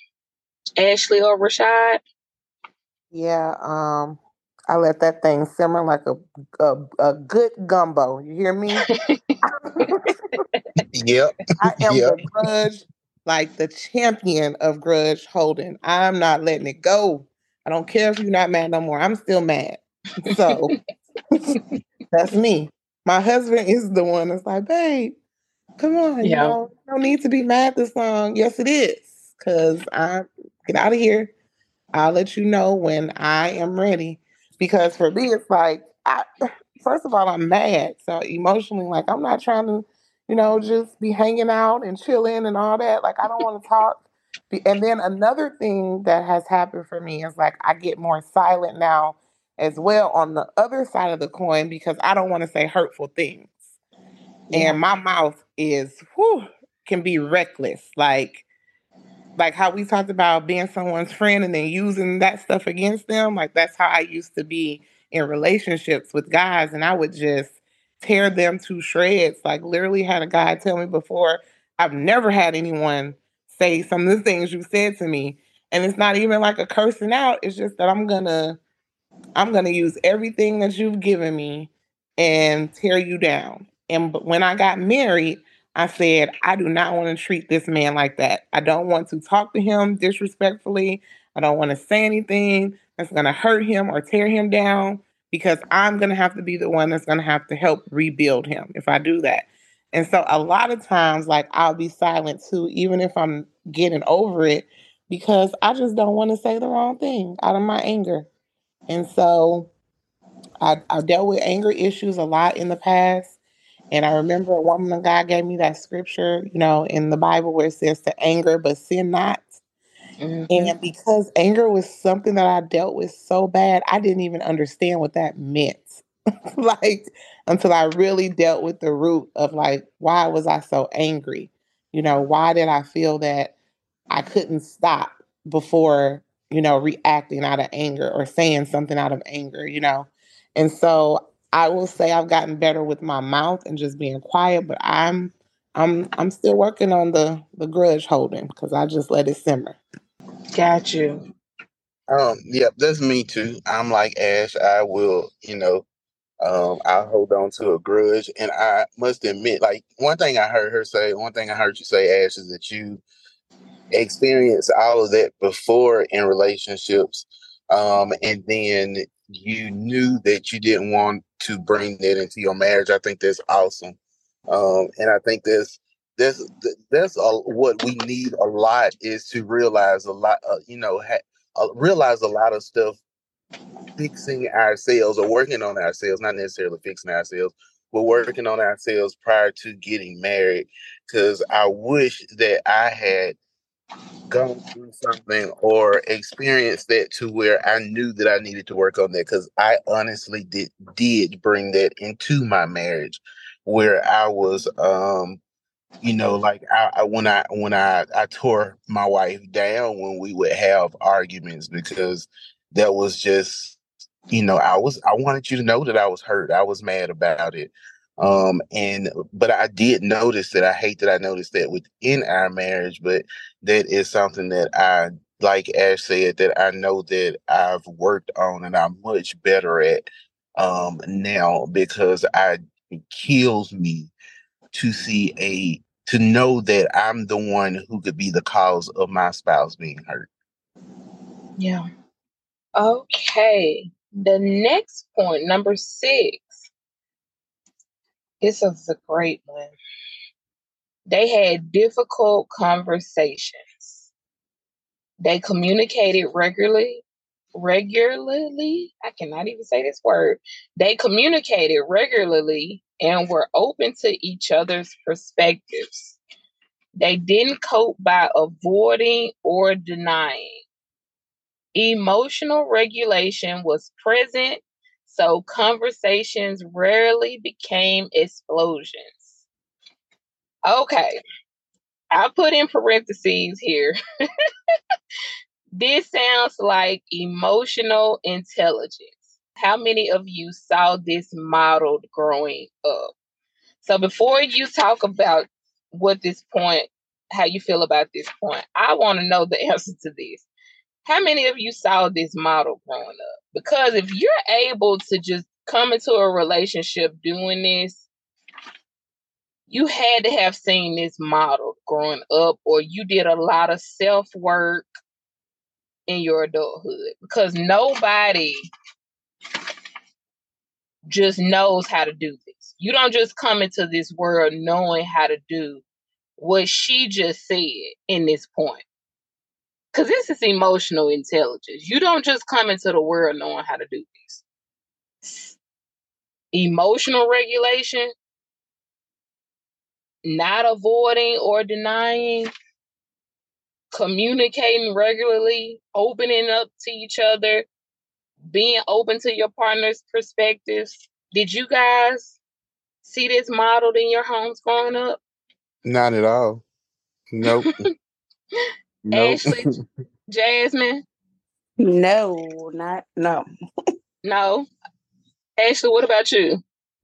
Ashley or Rashad? Yeah, um, I let that thing simmer like a a, a good gumbo. You hear me? Yep. I am Yep. the grudge, like the champion of grudge holding. I'm not letting it go. I don't care if you're not mad no more. I'm still mad. So that's me. My husband is the one that's like, babe, come on, you Yeah. know, no need to be mad this long. Yes, it is. Cause I get out of here. I'll let you know when I am ready. Because for me, it's like, I, first of all, I'm mad. So emotionally, like, I'm not trying to, you know, just be hanging out and chilling and all that. Like, I don't want to talk. Be- And then another thing that has happened for me is like, I get more silent now as well on the other side of the coin because I don't want to say hurtful things. Yeah. And my mouth is, whew, can be reckless. Like, like how we talked about being someone's friend and then using that stuff against them. Like that's how I used to be in relationships with guys, and I would just tear them to shreds. Like literally had a guy tell me before, I've never had anyone say some of the things you said to me. And it's not even like a cursing out. It's just that I'm gonna I'm going to use everything that you've given me and tear you down. And but when I got married, I said, I do not want to treat this man like that. I don't want to talk to him disrespectfully. I don't want to say anything that's going to hurt him or tear him down because I'm going to have to be the one that's going to have to help rebuild him if I do that. And so a lot of times, like, I'll be silent too, even if I'm getting over it, because I just don't want to say the wrong thing out of my anger. And so I, I dealt with anger issues a lot in the past. And I remember a woman of God gave me that scripture, you know, in the Bible where it says to anger, but sin not. Mm-hmm. And because anger was something that I dealt with so bad, I didn't even understand what that meant. Like, until I really dealt with the root of like, why was I so angry? You know, why did I feel that I couldn't stop before, you know, reacting out of anger or saying something out of anger, you know? And so I will say I've gotten better with my mouth and just being quiet, but I'm I'm I'm still working on the the grudge holding because I just let it simmer. Got you. Um, yep, that's me too. I'm like Ash. I will, you know, um, I hold on to a grudge, and I must admit, like one thing I heard her say, one thing I heard you say, Ash, is that you experienced all of that before in relationships, um, and then you knew that you didn't want to bring that into your marriage. I think that's awesome, um, and I think that's that's that's a, what we need a lot is to realize a lot, uh, you know, ha- uh, realize a lot of stuff fixing ourselves or working on ourselves, not necessarily fixing ourselves, but working on ourselves prior to getting married. Because I wish that I had gone through something or experienced that to where I knew that I needed to work on that, because I honestly did did bring that into my marriage where I was um you know like I, I when I when I I tore my wife down when we would have arguments, because that was just, you know, I was I wanted you to know that I was hurt. I was mad about it. Um and but I did notice that, I hate that I noticed that within our marriage, but that is something that I, like Ash said, that I know that I've worked on and I'm much better at um now, because I it kills me to see a to know that I'm the one who could be the cause of my spouse being hurt. Yeah. Okay. The next point, number six. This is a great one. They had difficult conversations. They communicated regularly. Regularly, I cannot even say this word. They communicated regularly and were open to each other's perspectives. They didn't cope by avoiding or denying. Emotional regulation was present, so conversations rarely became explosions. Okay, I put in parentheses here. This sounds like emotional intelligence. How many of you saw this modeled growing up? So before you talk about what this point, how you feel about this point, I want to know the answer to this. How many of you saw this model growing up? Because if you're able to just come into a relationship doing this, you had to have seen this model growing up, or you did a lot of self-work in your adulthood, because nobody just knows how to do this. You don't just come into this world knowing how to do what she just said in this point. Because this is emotional intelligence. You don't just come into the world knowing how to do this. Emotional regulation, not avoiding or denying, communicating regularly, opening up to each other, being open to your partner's perspectives. Did you guys see this modeled in your homes growing up? Not at all. Nope. Nope. Ashley, Jasmine? No, not no. No. Ashley, what about you?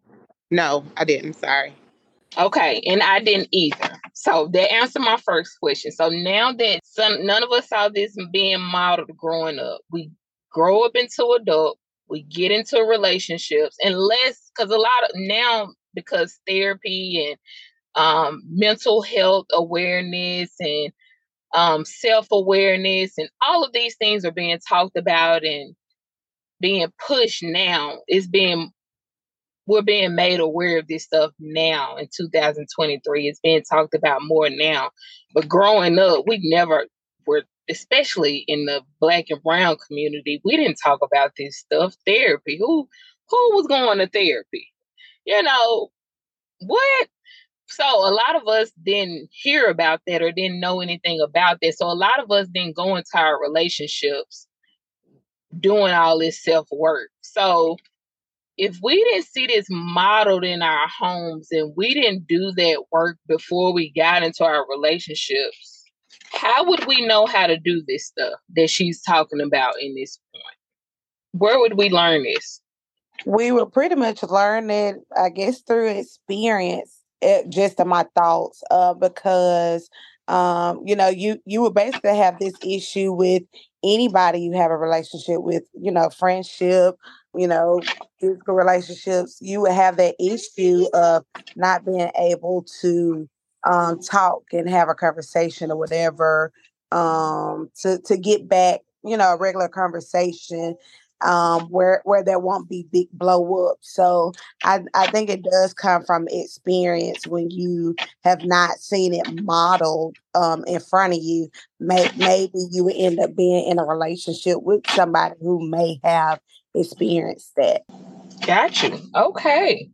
No, I didn't. Sorry. Okay, and I didn't either. So that answered my first question. So now that some none of us saw this being modeled growing up, we grow up into adult, we get into relationships, unless because a lot of now because therapy and um, mental health awareness and um, self-awareness and all of these things are being talked about and being pushed now. It's being we're being made aware of this stuff now in two thousand twenty-three. It's being talked about more now. But growing up, we never were, especially in the Black and brown community, we didn't talk about this stuff. Therapy. Who who was going to therapy? You know, what? So a lot of us didn't hear about that or didn't know anything about that. So a lot of us didn't go into our relationships doing all this self-work. So if we didn't see this modeled in our homes and we didn't do that work before we got into our relationships, how would we know how to do this stuff that she's talking about in this point? Where would we learn this? We would pretty much learn it, I guess, through experience. It, just in my thoughts, uh, because um, you know, you you would basically have this issue with anybody you have a relationship with, you know, friendship, you know, physical relationships. You would have that issue of not being able to um, talk and have a conversation or whatever, um, to to get back, you know, a regular conversation, um, where where there won't be big blow up. So I I think it does come from experience when you have not seen it modeled um, in front of you. May, maybe you would end up being in a relationship with somebody who may have experienced that. Got you. Okay.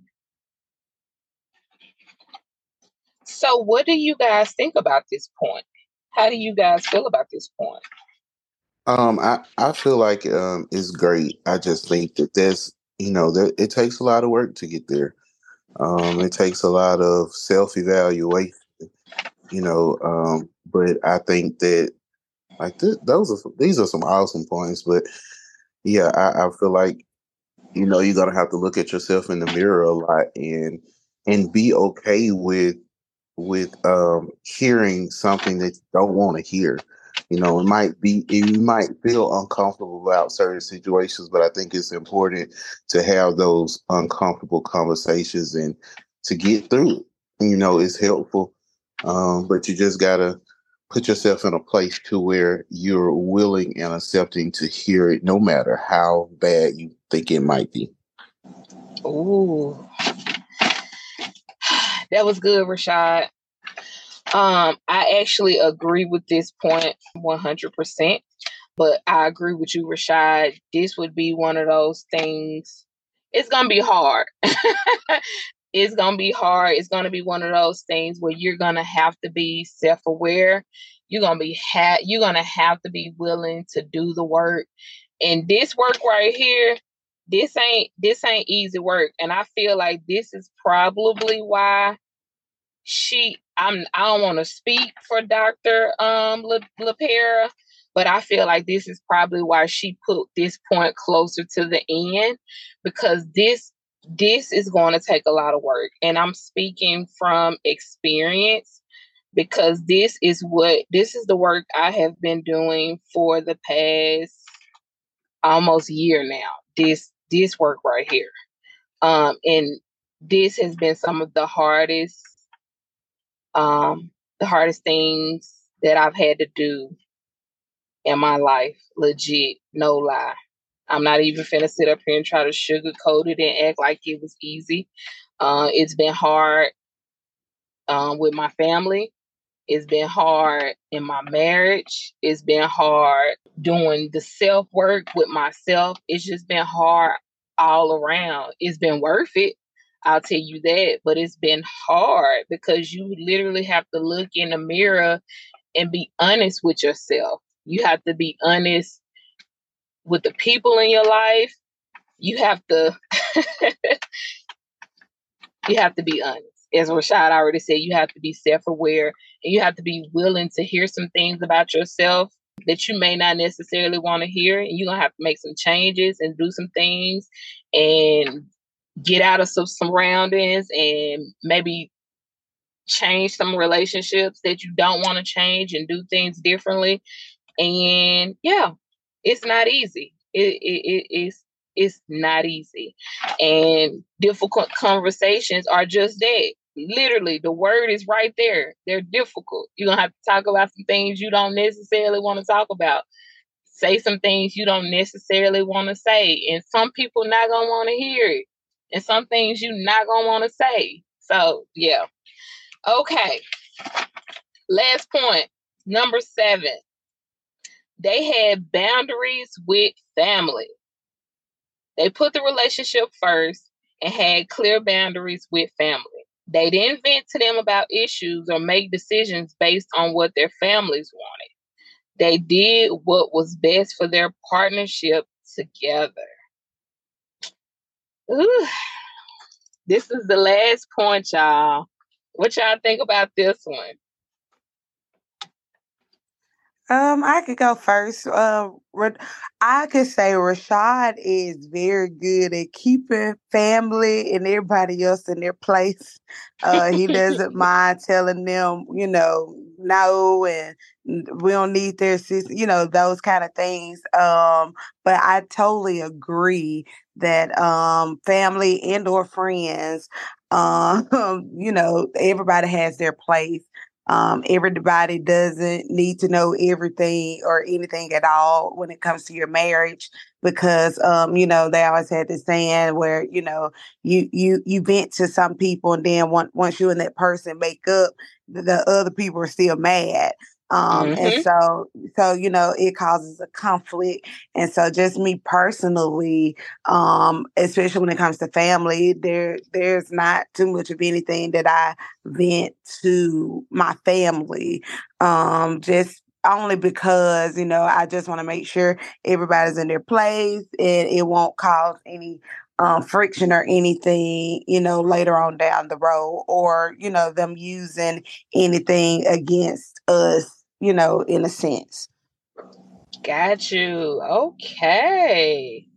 So what do you guys think about this point? How do you guys feel about this point? Um, I, I feel like um it's great. I just think that there's you know that it takes a lot of work to get there. Um, it takes a lot of self evaluation. You know, um, but I think that like th- those are some, these are some awesome points. But yeah, I, I feel like you know you're gonna have to look at yourself in the mirror a lot and and be okay with with um hearing something that you don't want to hear. You know, it might be you might feel uncomfortable about certain situations, but I think it's important to have those uncomfortable conversations and to get through it. You know, it's helpful. Um, but you just gotta put yourself in a place to where you're willing and accepting to hear it no matter how bad you think it might be. Ooh. That was good, Rashad. Um, I actually agree with this point one hundred percent. But I agree with you, Rashad. This would be one of those things. It's going to be hard. It's going to be hard. It's going to be one of those things where you're going to have to be self-aware. You're going to be ha- you're going to have to be willing to do the work. And this work right here, this ain't this ain't easy work. And I feel like this is probably why she I'm I don't want to speak for Doctor Um La, LaPera, but I feel like this is probably why she put this point closer to the end, because this this is going to take a lot of work. And I'm speaking from experience, because this is what this is the work I have been doing for the past almost year now. This this work right here. Um and this has been some of the hardest Um, the hardest things that I've had to do in my life, legit, no lie. I'm not even finna sit up here and try to sugarcoat it and act like it was easy. Uh, it's been hard um, with my family. It's been hard in my marriage. It's been hard doing the self work with myself. It's just been hard all around. It's been worth it. I'll tell you that. But it's been hard because you literally have to look in the mirror and be honest with yourself. You have to be honest with the people in your life. You have to you have to be honest. As Rashad already said, you have to be self-aware, and you have to be willing to hear some things about yourself that you may not necessarily want to hear. And you're going to have to make some changes and do some things and get out of some surroundings and maybe change some relationships that you don't want to change and do things differently. And yeah, it's not easy. It, it, it, it's, it's not easy. And difficult conversations are just that. Literally, the word is right there. They're difficult. You're going to have to talk about some things you don't necessarily want to talk about. Say some things you don't necessarily want to say. And some people not going to want to hear it. And some things you not going to want to say. So, yeah. Okay. Last point. Number seven. They had boundaries with family. They put the relationship first and had clear boundaries with family. They didn't vent to them about issues or make decisions based on what their families wanted. They did what was best for their partnership together. Ooh. This is the last point, y'all. What y'all think about this one? Um, I could go first. Uh, I could say Rashad is very good at keeping family and everybody else in their place. Uh, he doesn't mind telling them, you know, no, and we don't need their assistance, you know, those kind of things. Um, but I totally agree that um, family and or friends, um, you know, everybody has their place. Um, everybody doesn't need to know everything or anything at all when it comes to your marriage because, um, you know, they always had this saying where, you know, you you you vent to some people and then once, once you and that person make up, the, the other people are still mad. Um, Mm-hmm. and so, so, you know, it causes a conflict. And so just me personally, um, especially when it comes to family, there, there's not too much of anything that I vent to my family. Um, just only because, you know, I just want to make sure everybody's in their place and it won't cause any um, friction or anything, you know, later on down the road or, you know, them using anything against us, you know, in a sense. Got you. Okay.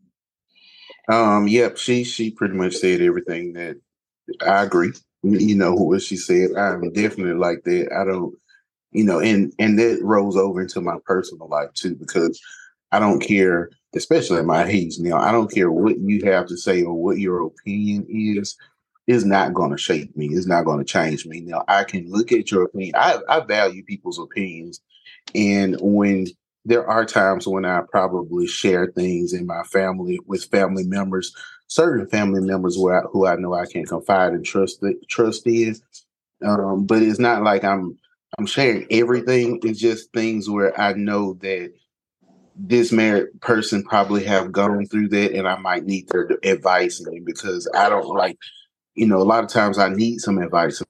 Um, yep, she she pretty much said everything that I agree. You know what she said. I'm definitely like that. I don't, you know, and and that rolls over into my personal life too, because I don't care, especially at my age now, I don't care what you have to say or what your opinion is, is not going to shape me. It's not going to change me. Now, I can look at your opinion. I, I value people's opinions. And when there are times when I probably share things in my family with family members, certain family members where I, who I know I can confide and trust trust in. Um, but it's not like I'm I'm sharing everything. It's just things where I know that this married person probably have gone through that, and I might need their advice in it because I don't like, you know, a lot of times I need some advice.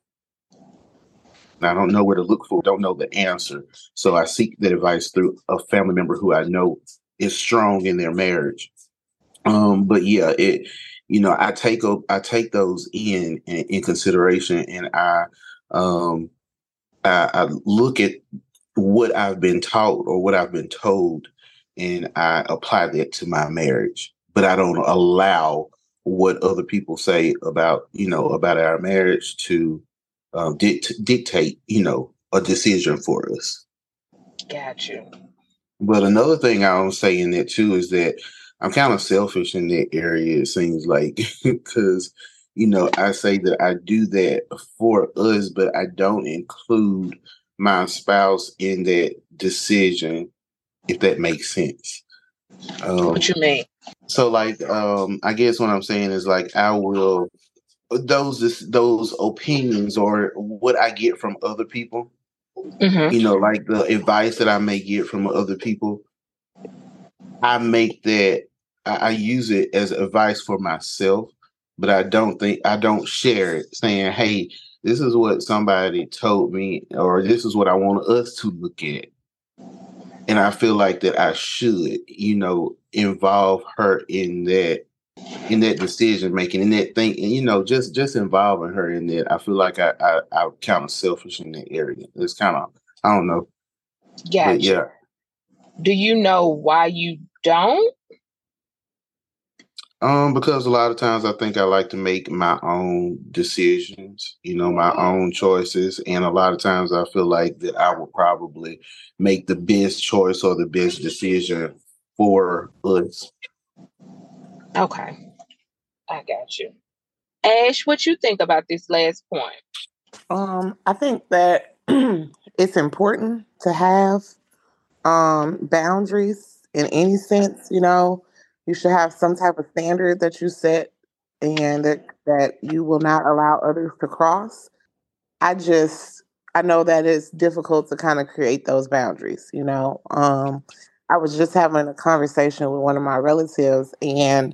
I don't know where to look for, don't know the answer. So I seek that advice through a family member who I know is strong in their marriage. Um, but yeah, it, you know, I take up, I take those in, in, in consideration, and I, um, I, I look at what I've been taught or what I've been told, and I apply that to my marriage. But I don't allow what other people say about, you know, about our marriage to um, dict- dictate, you know, a decision for us. Got you. But another thing I don't say in that too is that I'm kind of selfish in that area. It seems like because, you know, I say that I do that for us, but I don't include my spouse in that decision, if that makes sense. Um, What you mean? so, like, um, I guess what I'm saying is like I will those those opinions or what I get from other people. Mm-hmm. You know, like the advice that I may get from other people. I make that I, I use it as advice for myself, but I don't think I don't share it saying, hey, this is what somebody told me, or this is what I want us to look at. And I feel like that I should, you know, involve her in that in that decision making, in that thing, and you know, just just involving her in that. I feel like I I, I kind of selfish in that area. It's kind of I don't know, Gotcha. but yeah. Do you know why you don't? Um, because a lot of times I think I like to make my own decisions, you know, my own choices. And a lot of times I feel like that I will probably make the best choice or the best decision for us. Okay. I got you. Ash, what you think about this last point? Um, I think that it's important to have um boundaries in any sense, you know. You should have some type of standard that you set and that that you will not allow others to cross. I just I know that it's difficult to kind of create those boundaries, you know. Um I was just having a conversation with one of my relatives and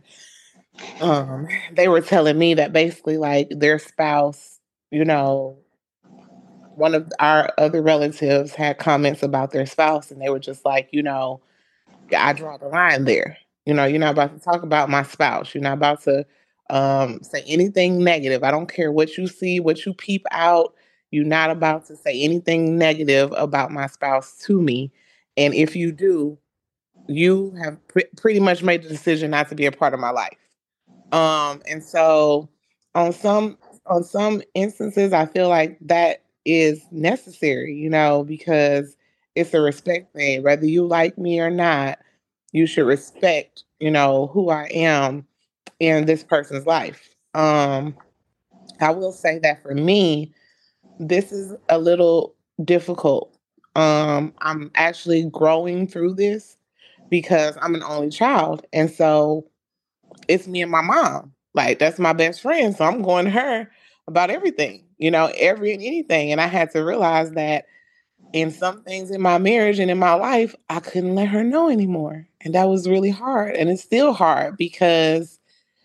um they were telling me that basically like their spouse, you know, one of our other relatives had comments about their spouse and they were just like, you know, I draw the line there. You know, you're not about to talk about my spouse. You're not about to um, say anything negative. I don't care what you see, what you peep out. You're not about to say anything negative about my spouse to me. And if you do, you have pre- pretty much made the decision not to be a part of my life. Um, and so on some on some instances, I feel like that is necessary, you know, because it's a respect thing. Whether you like me or not, you should respect, you know, who I am in this person's life. Um, I will say that for me, this is a little difficult. Um, I'm actually growing through this because I'm an only child. And so it's me and my mom. Like that's my best friend. So I'm going to her about everything, you know, every and anything. And I had to realize that in some things in my marriage and in my life, I couldn't let her know anymore. And that was really hard. And it's still hard because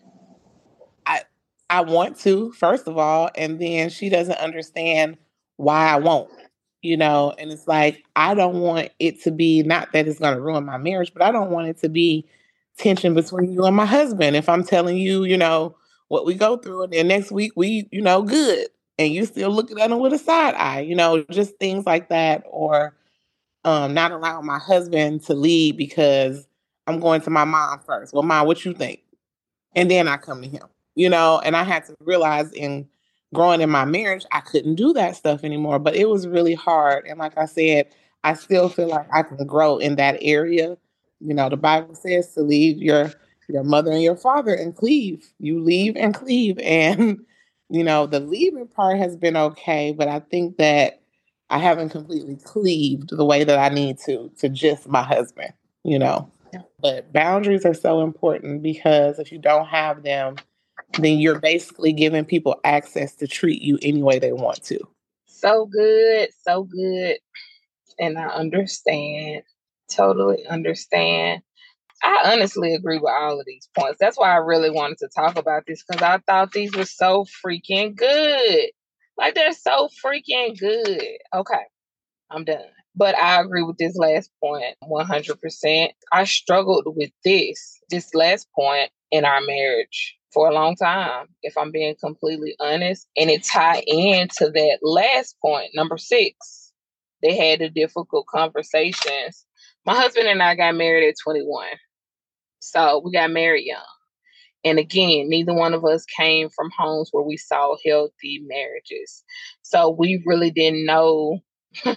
I I want to, first of all, and then she doesn't understand why I won't. You know, and it's like I don't want it to be not that it's gonna ruin my marriage, but I don't want it to be tension between you and my husband. If I'm telling you, you know, what we go through and then next week we, you know, good. And you still looking at him with a side eye, you know, just things like that, or um not allowing my husband to lead because I'm going to my mom first. Well, mom, what you think? And then I come to him, you know, and I had to realize in growing in my marriage, I couldn't do that stuff anymore. But it was really hard. And like I said, I still feel like I can grow in that area. You know, the Bible says to leave your your mother and your father and cleave. You leave and cleave. And, you know, the leaving part has been okay, but I think that I haven't completely cleaved the way that I need to to just my husband, you know. But boundaries are so important because if you don't have them, then you're basically giving people access to treat you any way they want to. So good, so good. And I understand, totally understand. I honestly agree with all of these points. That's why I really wanted to talk about this because I thought these were so freaking good. Like they're so freaking good. Okay, I'm done. But I agree with this last point one hundred percent. I struggled with this, this last point in our marriage for a long time, if I'm being completely honest. And it tied into that last point, number six. They had the difficult conversations. My husband and I got married at twenty-one. So we got married young. And again, neither one of us came from homes where we saw healthy marriages. So we really didn't know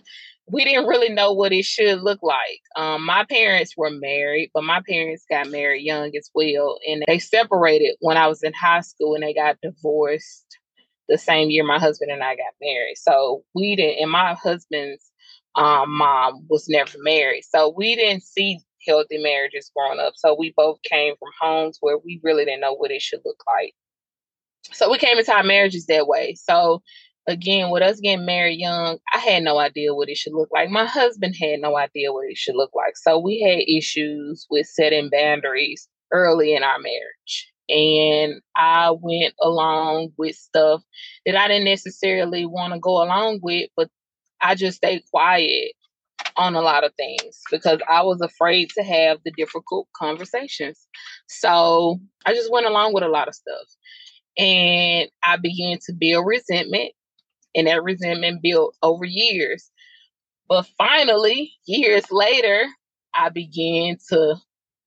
we didn't really know what it should look like. Um, my parents were married, but my parents got married young as well. And they separated when I was in high school, and they got divorced the same year my husband and I got married. So we didn't, and my husband's um, mom was never married. So we didn't see healthy marriages growing up. So we both came from homes where we really didn't know what it should look like. So we came into our marriages that way. So again, with us getting married young, I had no idea what it should look like. My husband had no idea what it should look like. So we had issues with setting boundaries early in our marriage. And I went along with stuff that I didn't necessarily want to go along with, but I just stayed quiet on a lot of things because I was afraid to have the difficult conversations. So I just went along with a lot of stuff. And I began to build resentment, and that resentment built over years. But finally, years later, I began to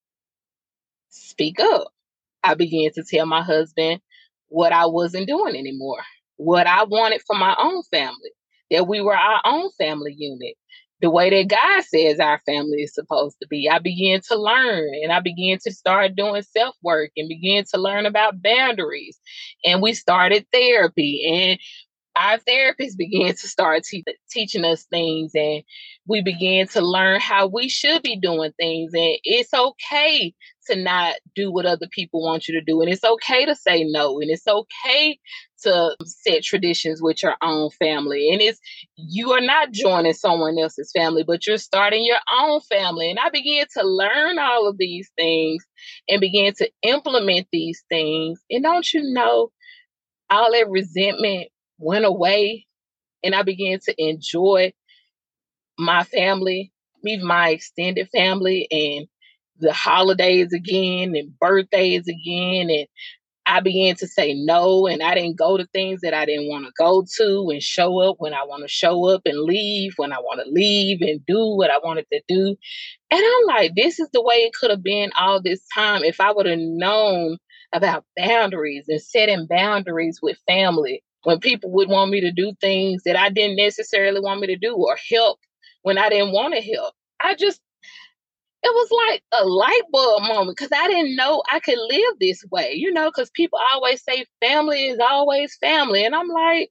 speak up. I began to tell my husband what I wasn't doing anymore, what I wanted for my own family, that we were our own family unit, the way that God says our family is supposed to be. I began to learn, and I began to start doing self-work and began to learn about boundaries. And we started therapy, and our therapist began to start te- teaching us things, and we began to learn how we should be doing things. And it's okay to not do what other people want you to do. And it's okay to say no. And it's okay to set traditions with your own family. And it's, you are not joining someone else's family, but you're starting your own family. And I began to learn all of these things and began to implement these things. And don't you know, all that resentment went away, and I began to enjoy my family, even my extended family, and the holidays again, and birthdays again. And I began to say no, and I didn't go to things that I didn't want to go to, and show up when I want to show up, and leave when I want to leave, and do what I wanted to do. And I'm like, this is the way it could have been all this time if I would have known about boundaries and setting boundaries with family. When people would want me to do things that I didn't necessarily want me to do, or help when I didn't want to help. I just, it was like a light bulb moment, because I didn't know I could live this way, you know, because people always say family is always family. And I'm like,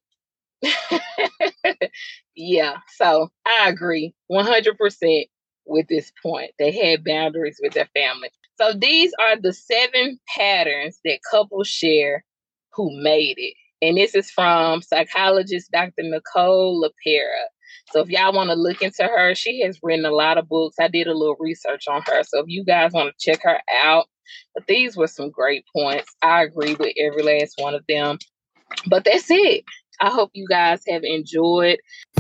yeah, so I agree one hundred percent with this point. They had boundaries with their family. So these are the seven patterns that couples share who made it. And this is from psychologist Doctor Nicole LePera. So if y'all want to look into her, she has written a lot of books. I did a little research on her. So if you guys want to check her out, but these were some great points. I agree with every last one of them. But that's it. I hope you guys have enjoyed.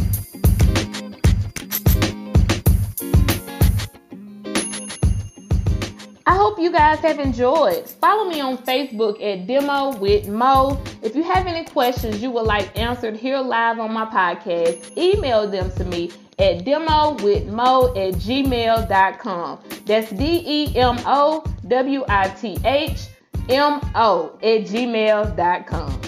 I hope you guys have enjoyed. Follow me on Facebook at Demo with Mo. If you have any questions you would like answered here live on my podcast, email them to me at demowithmo at gmail dot com. That's D E M O W I T H M O at gmail dot com.